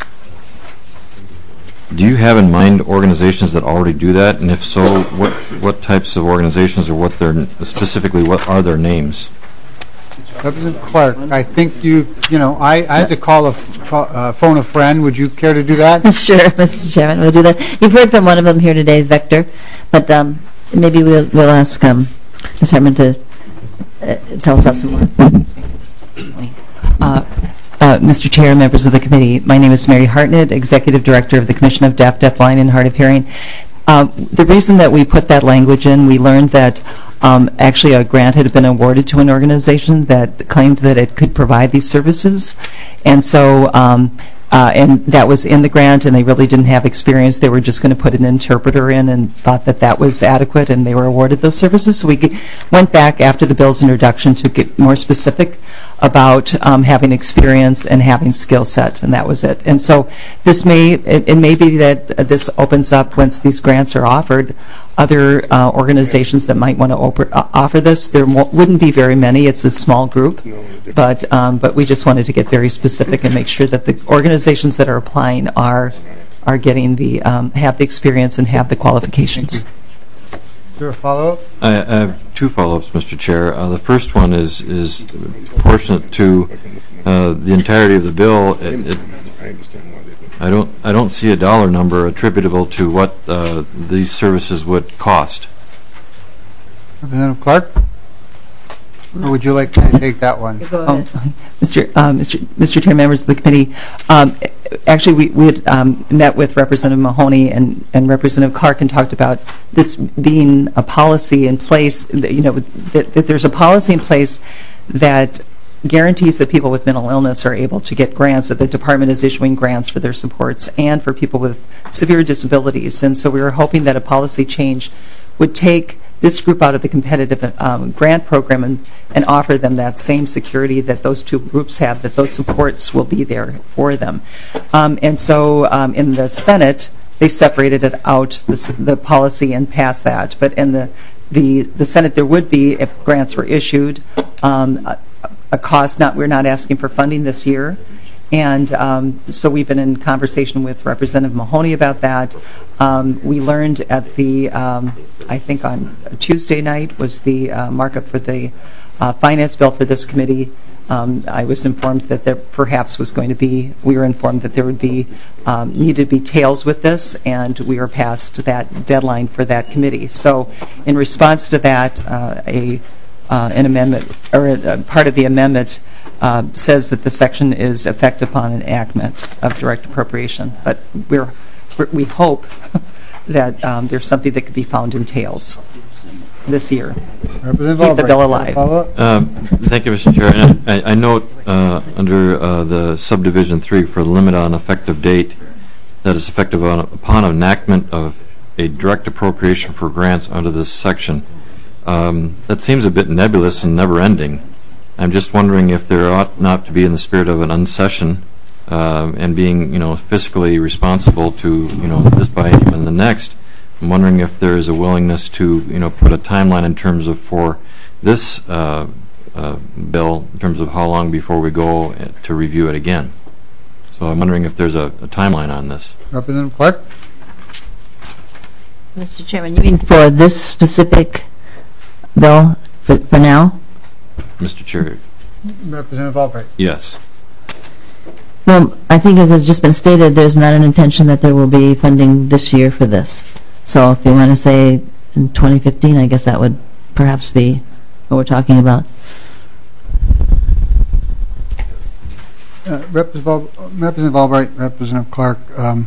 Do you have in mind organizations that already do that? And if so, what what types of organizations, or what their specifically what are their names? Representative Clark, I think you you know I, I had to call a call, uh, phone a friend. Would you care to do that? Sure, Mister Chairman, we'll do that. You've heard from one of them here today, Vector, but um, maybe we'll we'll ask um, Miz Hartman to uh, tell us about some more. Uh, uh, Mister Chair, members of the committee, my name is Mary Hartnett, Executive Director of the Commission of Deaf, Deafblind, and Hard of Hearing. Uh, the reason that we put that language in, we learned that um, actually a grant had been awarded to an organization that claimed that it could provide these services, and so um, uh, and that was in the grant, and they really didn't have experience. They were just going to put an interpreter in and thought that that was adequate, and they were awarded those services. So we g- went back after the bill's introduction to get more specific about um, having experience and having skill set, and that was it. And so this may, it, it may be that uh, this opens up, once these grants are offered, other uh, organizations that might want to oper- uh, offer this. There mo- wouldn't be very many. It's a small group, but um, but we just wanted to get very specific and make sure that the organizations that are applying are are getting the um, have the experience and have the qualifications. Is there a follow-up? I, I have two follow-ups, Mister Chair. Uh, the first one is is proportionate to uh, the entirety of the bill. It, it, I don't I don't see a dollar number attributable to what uh, these services would cost. Representative Clark, or would you like to take that one? Um, Mister Uh, Mister Mister Chair, members of the committee, um, actually we, we had um, met with Representative Mahoney and, and Representative Clark and talked about this being a policy in place, that, you know, that, that there's a policy in place that guarantees that people with mental illness are able to get grants, that the department is issuing grants for their supports and for people with severe disabilities. And so we were hoping that a policy change would take this group out of the competitive um, grant program and, and offer them that same security that those two groups have, that those supports will be there for them. Um, and so um, in the Senate, they separated it out, the, the policy, and passed that. But in the, the, the Senate, there would be, if grants were issued, um, a, a cost, not we're not asking for funding this year, And um, so we've been in conversation with Representative Mahoney about that. Um, we learned at the, um, I think on Tuesday night was the uh, markup for the uh, finance bill for this committee. Um, I was informed that there perhaps was going to be, we were informed that there would be, um, needed to be tails with this, and we are past that deadline for that committee. So in response to that, uh, a uh, an amendment, or a, a part of the amendment uh, says that the section is effective upon enactment of direct appropriation. But we're, we hope that um, there's something that could be found in tails this year. Keep the bill alive. Um, Thank you, Mister Chair. And I, I note uh, under uh, the subdivision three for the limit on effective date that is effective on, upon enactment of a direct appropriation for grants under this section. Um, that seems a bit nebulous and never-ending. I'm just wondering if there ought not to be, in the spirit of an unsession um, and being, you know, fiscally responsible to, you know, this biennium and the next. I'm wondering if there is a willingness to, you know, put a timeline in terms of for this uh, uh, bill, in terms of how long before we go to review it again. So I'm wondering if there's a, a timeline on this. Representative Clark? Mister Chairman, you mean for this specific bill for, for now? Mister Chair. Representative Albright? Yes. Well, I think as has just been stated, there's not an intention that there will be funding this year for this. So if you want to say in twenty fifteen, I guess that would perhaps be what we're talking about. Uh, Representative, Al Representative Albright, Representative Clark, um,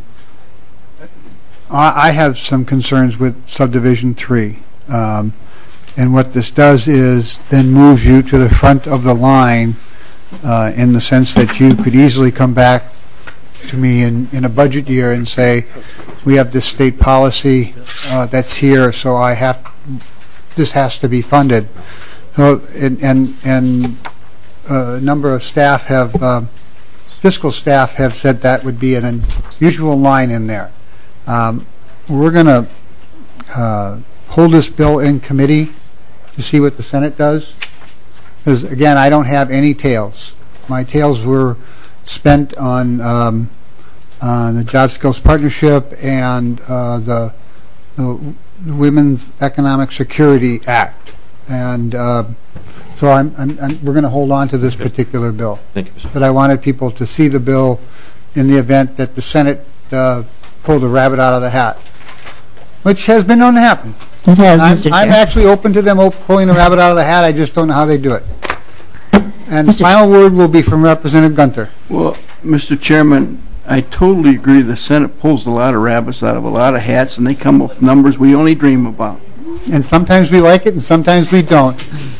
I, I have some concerns with subdivision three. Um, and what this does is then moves you to the front of the line uh, in the sense that you could easily come back to me in, in a budget year and say, we have this state policy uh, that's here, so I have, this has to be funded. So, and, and, and a number of staff have, uh, fiscal staff have said that would be an unusual line in there. Um, we're going to uh, hold this bill in committee to see what the Senate does. Because, again, I don't have any tails. My tails were spent on, um, on the Job Skills Partnership and uh, the, the Women's Economic Security Act. And uh, so I'm, I'm, I'm, we're going to hold on to this particular bill. Thank you, Mister But I wanted people to see the bill in the event that the Senate uh, pulled a rabbit out of the hat, which has been known to happen. It has, I'm, Mister I'm Chair. actually open to them pulling a rabbit out of the hat. I just don't know how they do it. And the final word will be from Representative Gunter. Well, Mister Chairman, I totally agree. The Senate pulls a lot of rabbits out of a lot of hats, and they come up with numbers we only dream about. And sometimes we like it, and sometimes we don't.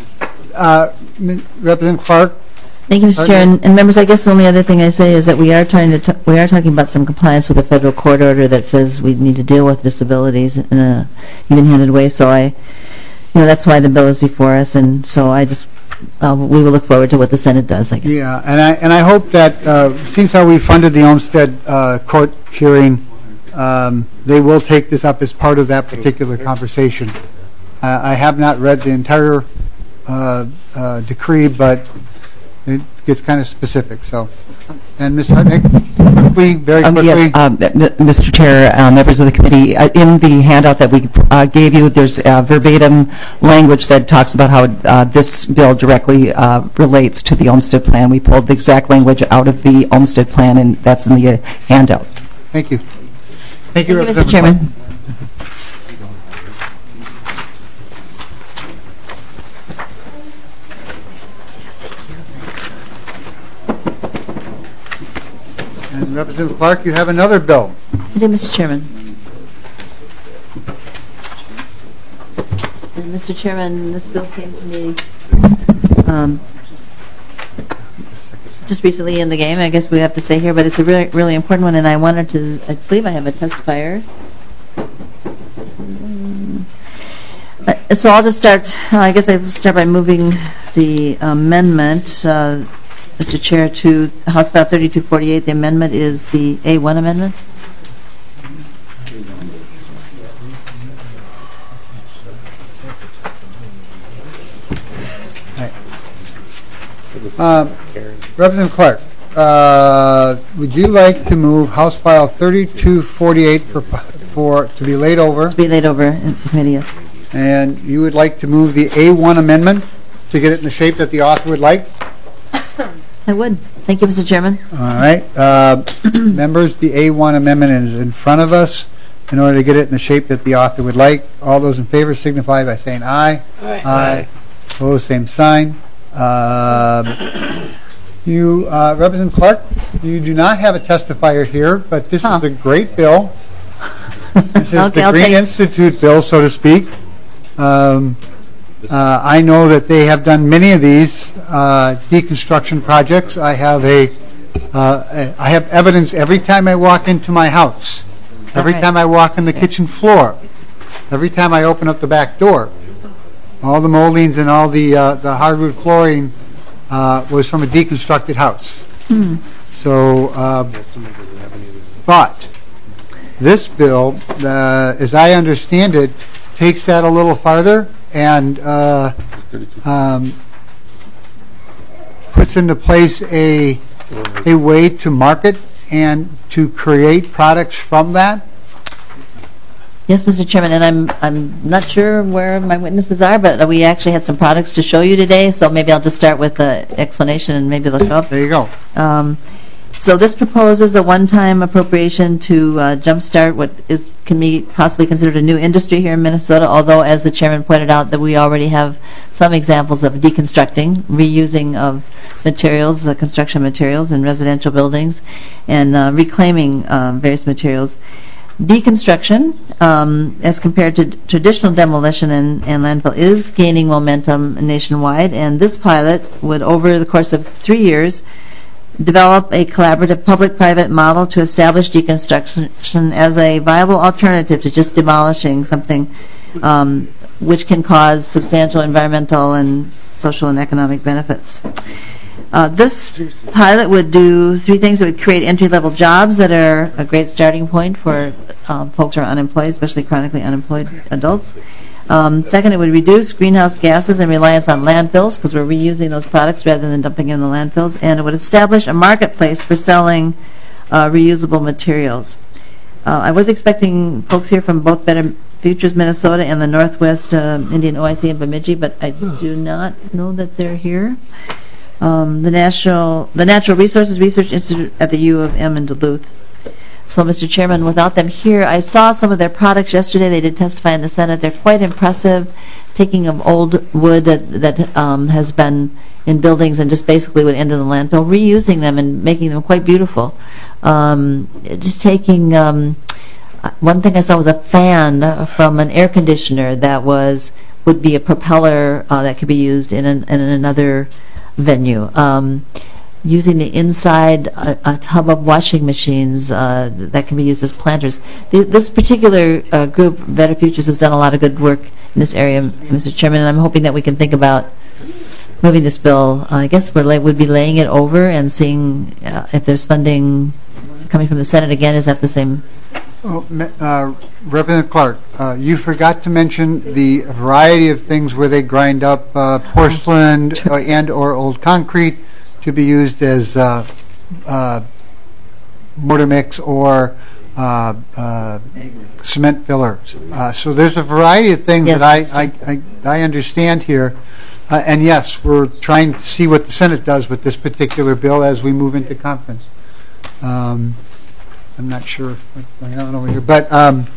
Uh, Representative Clark? Thank you, Mister Chair. And, and members, I guess the only other thing I say is that we are trying to, t we are talking about some compliance with a federal court order that says we need to deal with disabilities in a even-handed way. So I, you know, that's why the bill is before us. And so I just, uh, we will look forward to what the Senate does, I guess. Yeah, and I and I hope that uh, since how we funded the Olmsted uh, court hearing, um, they will take this up as part of that particular conversation. Uh, I have not read the entire uh, uh, decree, but it gets kind of specific. So, and Miz Hartnett, quickly, very Um, quickly. yes, um, Mister Chair, uh, members of the committee, uh, in the handout that we uh, gave you, there's uh, verbatim language that talks about how uh, this bill directly uh, relates to the Olmsted Plan. We pulled the exact language out of the Olmsted Plan, and that's in the uh, handout. Thank you. Thank, Thank you, you, Mister Representative Chairman. Clark. And Representative Clark, you have another bill. I do, Mister Chairman. And Mister Chairman, this bill came to me um, just recently in the game, I guess we have to say here, but it's a really, really important one, and I wanted to, I believe I have a testifier. Uh, so I'll just start, uh, I guess I'll start by moving the amendment, uh, Mister Chair, to House File thirty-two forty-eight. The amendment is the A one amendment. Uh, Representative Clark. uh, would you like to move House File thirty-two forty-eight for, for, to be laid over? To be laid over in committee, yes. And you would like to move the A one amendment to get it in the shape that the author would like? I would. Thank you, Mister Chairman. All right. Uh, members, the A one amendment is in front of us. In order to get it in the shape that the author would like, all those in favor signify by saying aye. Aye. Aye. Opposed, same sign. Uh, you, uh, Representative Clark, you do not have a testifier here, but this huh. is a great bill. This is Okay, the I'll Green take- Institute bill, so to speak. Um, uh, I know that they have done many of these uh, deconstruction projects. I have a, uh, I have evidence every time I walk into my house. Every All right. time I walk on the kitchen floor, every time I open up the back door, all the moldings and all the uh, the hardwood flooring uh, was from a deconstructed house. Hmm. So, uh, but this bill, uh, as I understand it, takes that a little farther and uh, um, puts into place a a way to market and to create products from that. Yes, Mister Chairman, and I'm I'm not sure where my witnesses are, but we actually had some products to show you today, so maybe I'll just start with the explanation and maybe they'll show up. There you go. Um, so this proposes a one-time appropriation to uh, jumpstart what is can be possibly considered a new industry here in Minnesota, although, as the chairman pointed out, that we already have some examples of deconstructing, reusing of materials, uh, construction materials in residential buildings, and uh, reclaiming uh, various materials. Deconstruction, um, as compared to d- traditional demolition and, and landfill, is gaining momentum nationwide, and this pilot would, over the course of three years, develop a collaborative public-private model to establish deconstruction as a viable alternative to just demolishing something um, which can cause substantial environmental and social and economic benefits. Uh, this pilot would do three things. It would create entry-level jobs that are a great starting point for um, folks who are unemployed, especially chronically unemployed adults. Um, second, it would reduce greenhouse gases and reliance on landfills, because we're reusing those products rather than dumping in the landfills. And it would establish a marketplace for selling uh, reusable materials. Uh, I was expecting folks here from both Better Futures Minnesota and the Northwest uh, Indian O I C in Bemidji, but I do not know that they're here. Um, the National the Natural Resources Research Institute at the U of M in Duluth. So, Mister Chairman, without them here, I saw some of their products yesterday. They did testify in the Senate. They're quite impressive, taking of old wood that that um, has been in buildings and just basically would end in the landfill, reusing them and making them quite beautiful. Um, just taking um, one thing I saw was a fan from an air conditioner that was would be a propeller uh, that could be used in an, in another venue. Um, using the inside a, a tub of washing machines uh, that can be used as planters. The, this particular uh, group, Better Futures, has done a lot of good work in this area, Mister Chairman, and I'm hoping that we can think about moving this bill. Uh, I guess we lay, would be laying it over and seeing uh, if there's funding coming from the Senate again. Is that the same? Oh, uh, Representative Clark, uh, you forgot to mention the variety of things where they grind up uh, porcelain uh, and or old concrete to be used as uh, uh, mortar mix or uh, uh, cement fillers. Uh, so there's a variety of things Yes, that I, I, I, I understand here. Uh, and yes, we're trying to see what the Senate does with this particular bill as we move into conference. Um, I'm not sure what's going on over here, but um,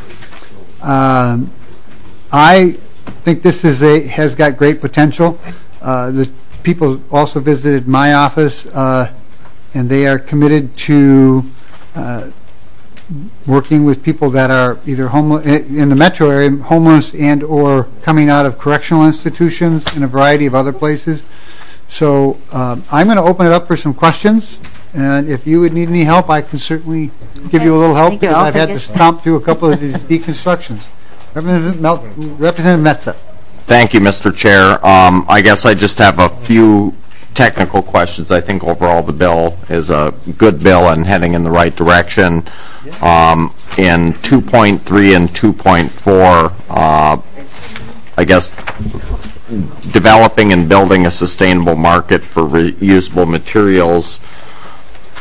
um, I think this is a has got great potential. Uh, the people also visited my office, uh, and they are committed to uh, working with people that are either homeless in the metro area, homeless and or coming out of correctional institutions and a variety of other places. So um, I'm going to open it up for some questions. And if you would need any help, I can certainly give you a little help, Thank you. because I'll I've had take to it. stomp through a couple of these deconstructions. Representative, Mel- Representative Metza. Thank you, Mister Chair. Um, I guess I just have a few technical questions. I think overall the bill is a good bill and heading in the right direction. Um, in two point three and two point four, uh, I guess developing and building a sustainable market for reusable materials.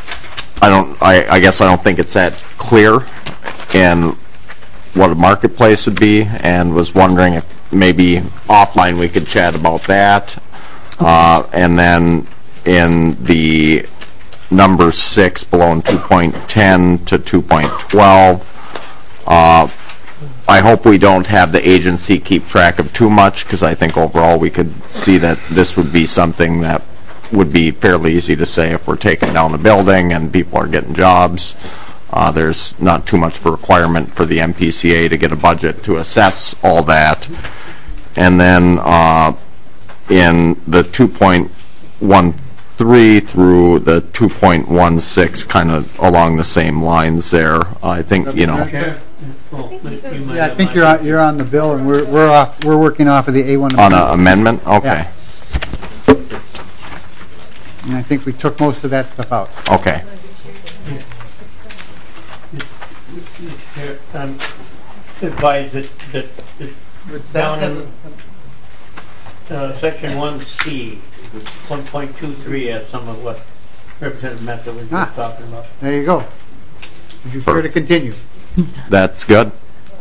I don't, I, I guess I don't think it's that clear in what a marketplace would be, and was wondering if maybe offline we could chat about that. Uh, and then in the number six below in two point ten to two point twelve, uh, I hope we don't have the agency keep track of too much, because I think overall we could see that this would be something that would be fairly easy to say if we're taking down a building and people are getting jobs. Uh, there's not too much of a requirement for the M P C A to get a budget to assess all that. And then uh, in the two point one three through the two point one six, kind of along the same lines there, I think, you know. Yeah, I think you're on, you're on the bill, and we're we're off. We're working off of the A one on an amendment. Okay. Yeah. And I think we took most of that stuff out. Okay. I'm advised that, that, that down in uh, section one C, one point two three, has some of what Representative Mehta was Ah. just talking about. There you go. Would you care to continue? That's good.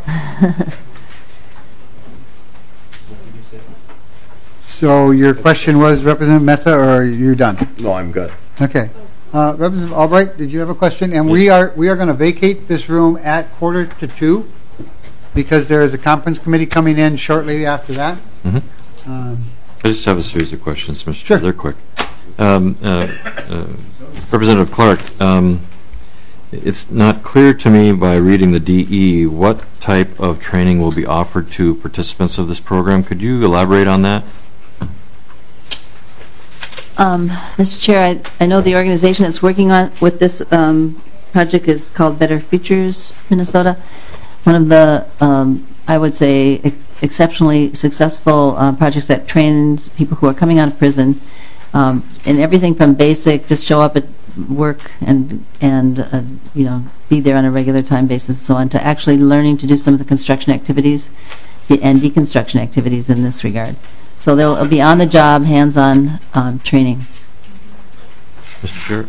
So your question was Representative Mehta, or are you done? No, I'm good. Okay. Uh, Representative Albright, did you have a question? And we are we are going to vacate this room at quarter to two, because there is a conference committee coming in shortly after that. Mm-hmm. Um, I just have a series of questions, Mister Sure. Chair. They're quick. Um, uh, uh, Representative Clark, um, it's not clear to me by reading the D E what type of training will be offered to participants of this program. Could you elaborate on that? Um, Mister Chair, I, I know the organization that's working on with this um, project is called Better Futures Minnesota. One of the, um, I would say, ex exceptionally successful uh, projects that trains people who are coming out of prison um, in everything from basic, just show up at work and and uh, you know, be there on a regular time basis and so on, to actually learning to do some of the construction activities and deconstruction activities in this regard. So they'll be on-the-job, hands-on um, training. Mister Chair?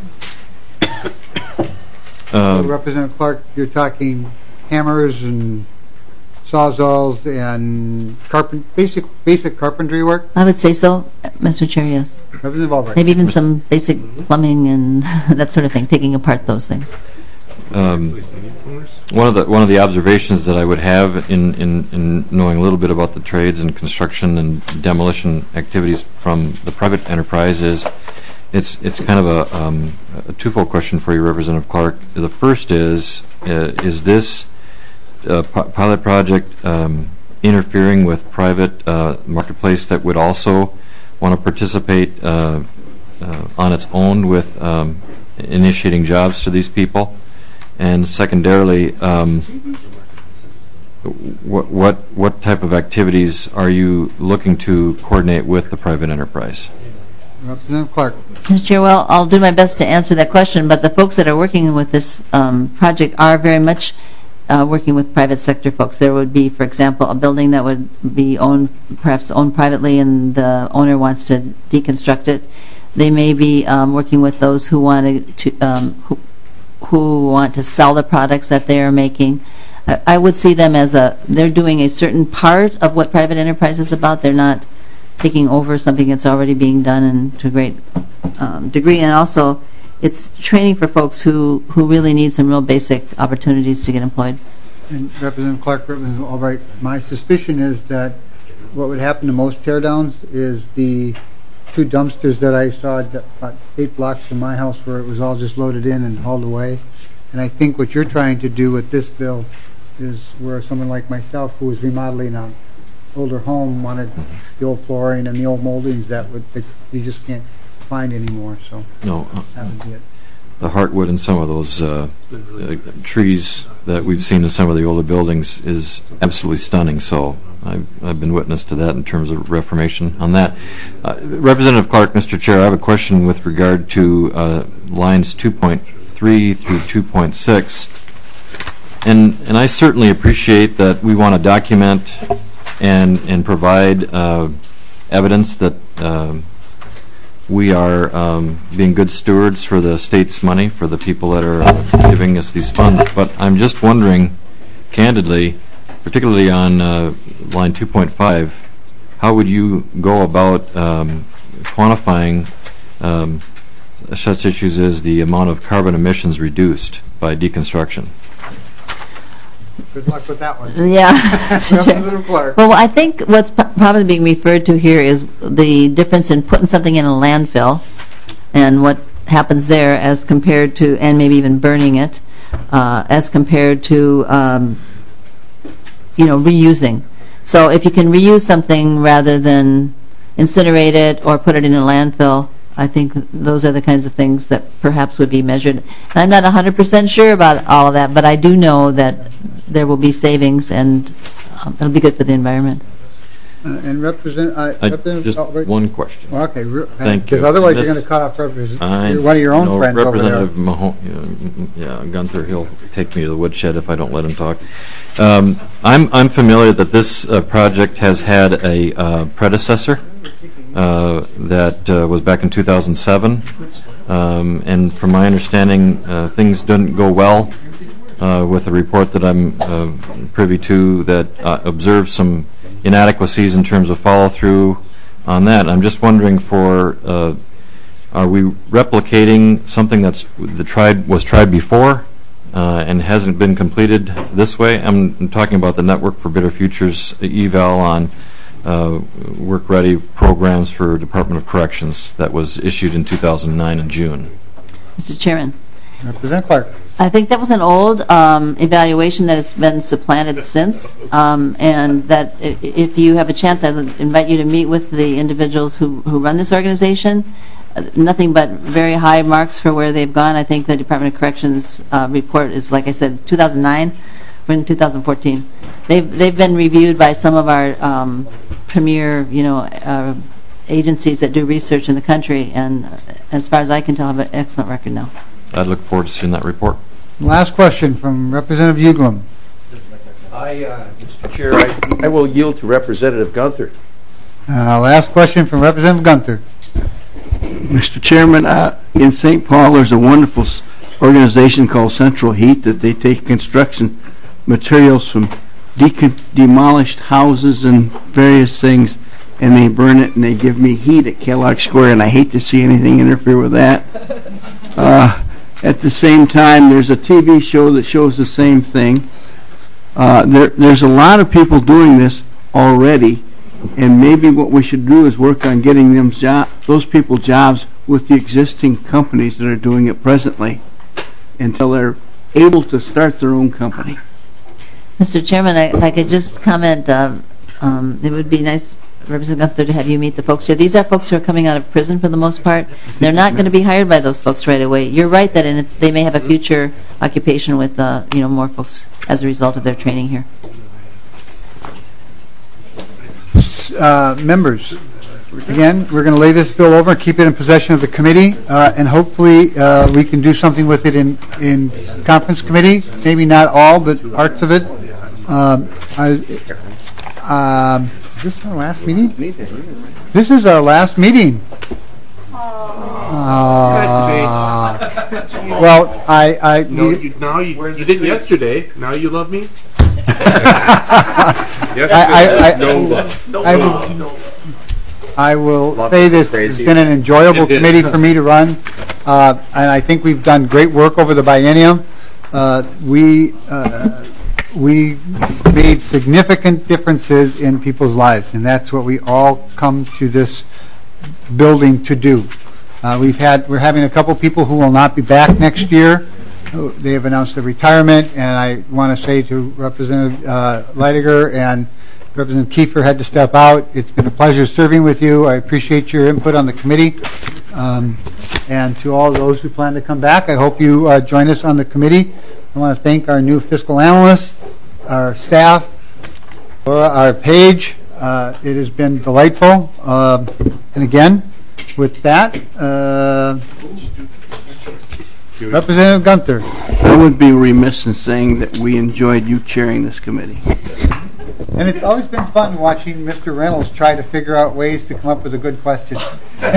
so Uh, Representative Clark, you're talking hammers and sawzalls and carpent basic basic carpentry work. I would say so, Mister Chair, yes. Representative Albright. Maybe even some basic plumbing and that sort of thing, taking apart those things. Um, one of the one of the observations that I would have in, in, in knowing a little bit about the trades and construction and demolition activities from the private enterprise is it's it's kind of a, um, a twofold question for you, Representative Clark. The first is uh, is this uh, pilot project um, interfering with private uh, marketplace that would also want to participate uh, uh, on its own with um, initiating jobs to these people? And secondarily, um, what what what type of activities are you looking to coordinate with the private enterprise? Representative Clark. Mister Chair, well, I'll do my best to answer that question, but the folks that are working with this um, project are very much uh, working with private sector folks. There would be, for example, a building that would be owned, perhaps owned privately, and the owner wants to deconstruct it. They may be um, working with those who want to, um, who, who want to sell the products that they are making. I, I would see them as a, they're doing a certain part of what private enterprise is about. They're not taking over something that's already being done and to a great um, degree. And also, it's training for folks who, who really need some real basic opportunities to get employed. And Representative Clark, Representative Albright, my suspicion is that what would happen to most teardowns is the two dumpsters that I saw about eight blocks from my house, where it was all just loaded in and hauled away. And I think what you're trying to do with this bill is where someone like myself, who was remodeling an older home, wanted the old flooring and the old moldings that would that you just can't find anymore. So No. Uh, that would be it. The heartwood in some of those uh, uh, trees that we've seen in some of the older buildings is absolutely stunning. So I've, I've been witness to that in terms of reformation on that. Uh, Representative Clark, Mister Chair, I have a question with regard to uh, lines two point three through two point six. And, and I certainly appreciate that we want to document and, and provide uh, evidence that uh, we are um, being good stewards for the state's money, for the people that are giving us these funds. But I'm just wondering, candidly, particularly on uh, line two point five, how would you go about um, quantifying um, such issues as the amount of carbon emissions reduced by deconstruction? Good luck with that one. Yeah. Representative Clark. Well, I think what's p- probably being referred to here is the difference in putting something in a landfill and what happens there as compared to, and maybe even burning it, uh, as compared to, um, you know, reusing. So if you can reuse something rather than incinerate it or put it in a landfill, I think those are the kinds of things that perhaps would be measured. And I'm not one hundred percent sure about all of that, but I do know that there will be savings, and um, it'll be good for the environment. Uh, and represent, uh, I, representative just oh, wait. one question. Well, okay, re- Thank Because you. otherwise This- you're going to cut off representative. I You're one of your own know friends over there. Representative Mahoney, yeah, Gunther, he'll take me to the woodshed if I don't let him talk. Um, I'm, I'm familiar that this uh, project has had a uh, predecessor uh, that uh, was back in two thousand seven. Um, and from my understanding, uh, things didn't go well uh, with the report that I'm uh, privy to that uh, observed some inadequacies in terms of follow-through on that. I'm just wondering for, uh, are we replicating something that's the tried was tried before uh, and hasn't been completed this way? I'm, I'm talking about the Network for Better Futures eval on uh, work-ready programs for Department of Corrections that was issued in two thousand nine in June. Mister Chairman. Representative Clark. I think that was an old um, evaluation that has been supplanted since, um, and that i- if you have a chance, I would invite you to meet with the individuals who, who run this organization. Uh, nothing but very high marks for where they've gone. I think the Department of Corrections uh, report is, like I said, two thousand nine. We're in two thousand fourteen. They've they've been reviewed by some of our um, premier, you know, uh, agencies that do research in the country, and uh, as far as I can tell, have an excellent record now. I'd look forward to seeing that report. Last question from Representative Uglum. I, uh, Mister Chair, I, I will yield to Representative Gunther. Uh, last question from Representative Gunther. Mister Chairman, uh, in Saint Paul, there's a wonderful s- organization called Central Heat that they take construction materials from decon- demolished houses and various things, and they burn it, and they give me heat at Kellogg Square, and I hate to see anything interfere with that. Uh, at the same time, there's a T V show that shows the same thing. Uh, there, there's a lot of people doing this already, and maybe what we should do is work on getting them job, those people jobs with the existing companies that are doing it presently until they're able to start their own company. Mister Chairman, I, if I could just comment, uh, um, it would be nice, Representative Gunther, to have you meet the folks here. These are folks who are coming out of prison for the most part. They're not going to be hired by those folks right away. You're right that in, they may have a future occupation with uh, you know, more folks as a result of their training here. Uh, members, again, we're going to lay this bill over and keep it in possession of the committee, uh, and hopefully uh, we can do something with it in, in conference committee. Maybe not all, but parts of it. Um, I, um, is this our last meeting? This is our last meeting. Uh, well, I, I, No, we- you, now you, you didn't yesterday. Now you love me. I, I, no love. I, will, I will say this has been an enjoyable committee for me to run, uh, and I think we've done great work over the biennium. Uh, we uh, we made significant differences in people's lives, and that's what we all come to this building to do. Uh, we've had we're having a couple people who will not be back next year. They have announced their retirement, and I want to say to Representative uh, Leidiger and Representative Kiefer had to step out. It's been a pleasure serving with you. I appreciate your input on the committee. Um, and to all those who plan to come back, I hope you uh, join us on the committee. I want to thank our new fiscal analyst, our staff, our page. Uh, it has been delightful. Uh, and again, with that, uh, Representative Gunther. I would be remiss in saying that we enjoyed you chairing this committee. And it's always been fun watching Mister Reynolds try to figure out ways to come up with a good question. We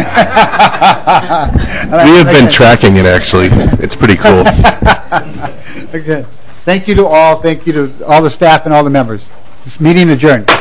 have been tracking it, actually. It's pretty cool. Again, thank you to all. Thank you to all the staff and all the members. This meeting adjourned.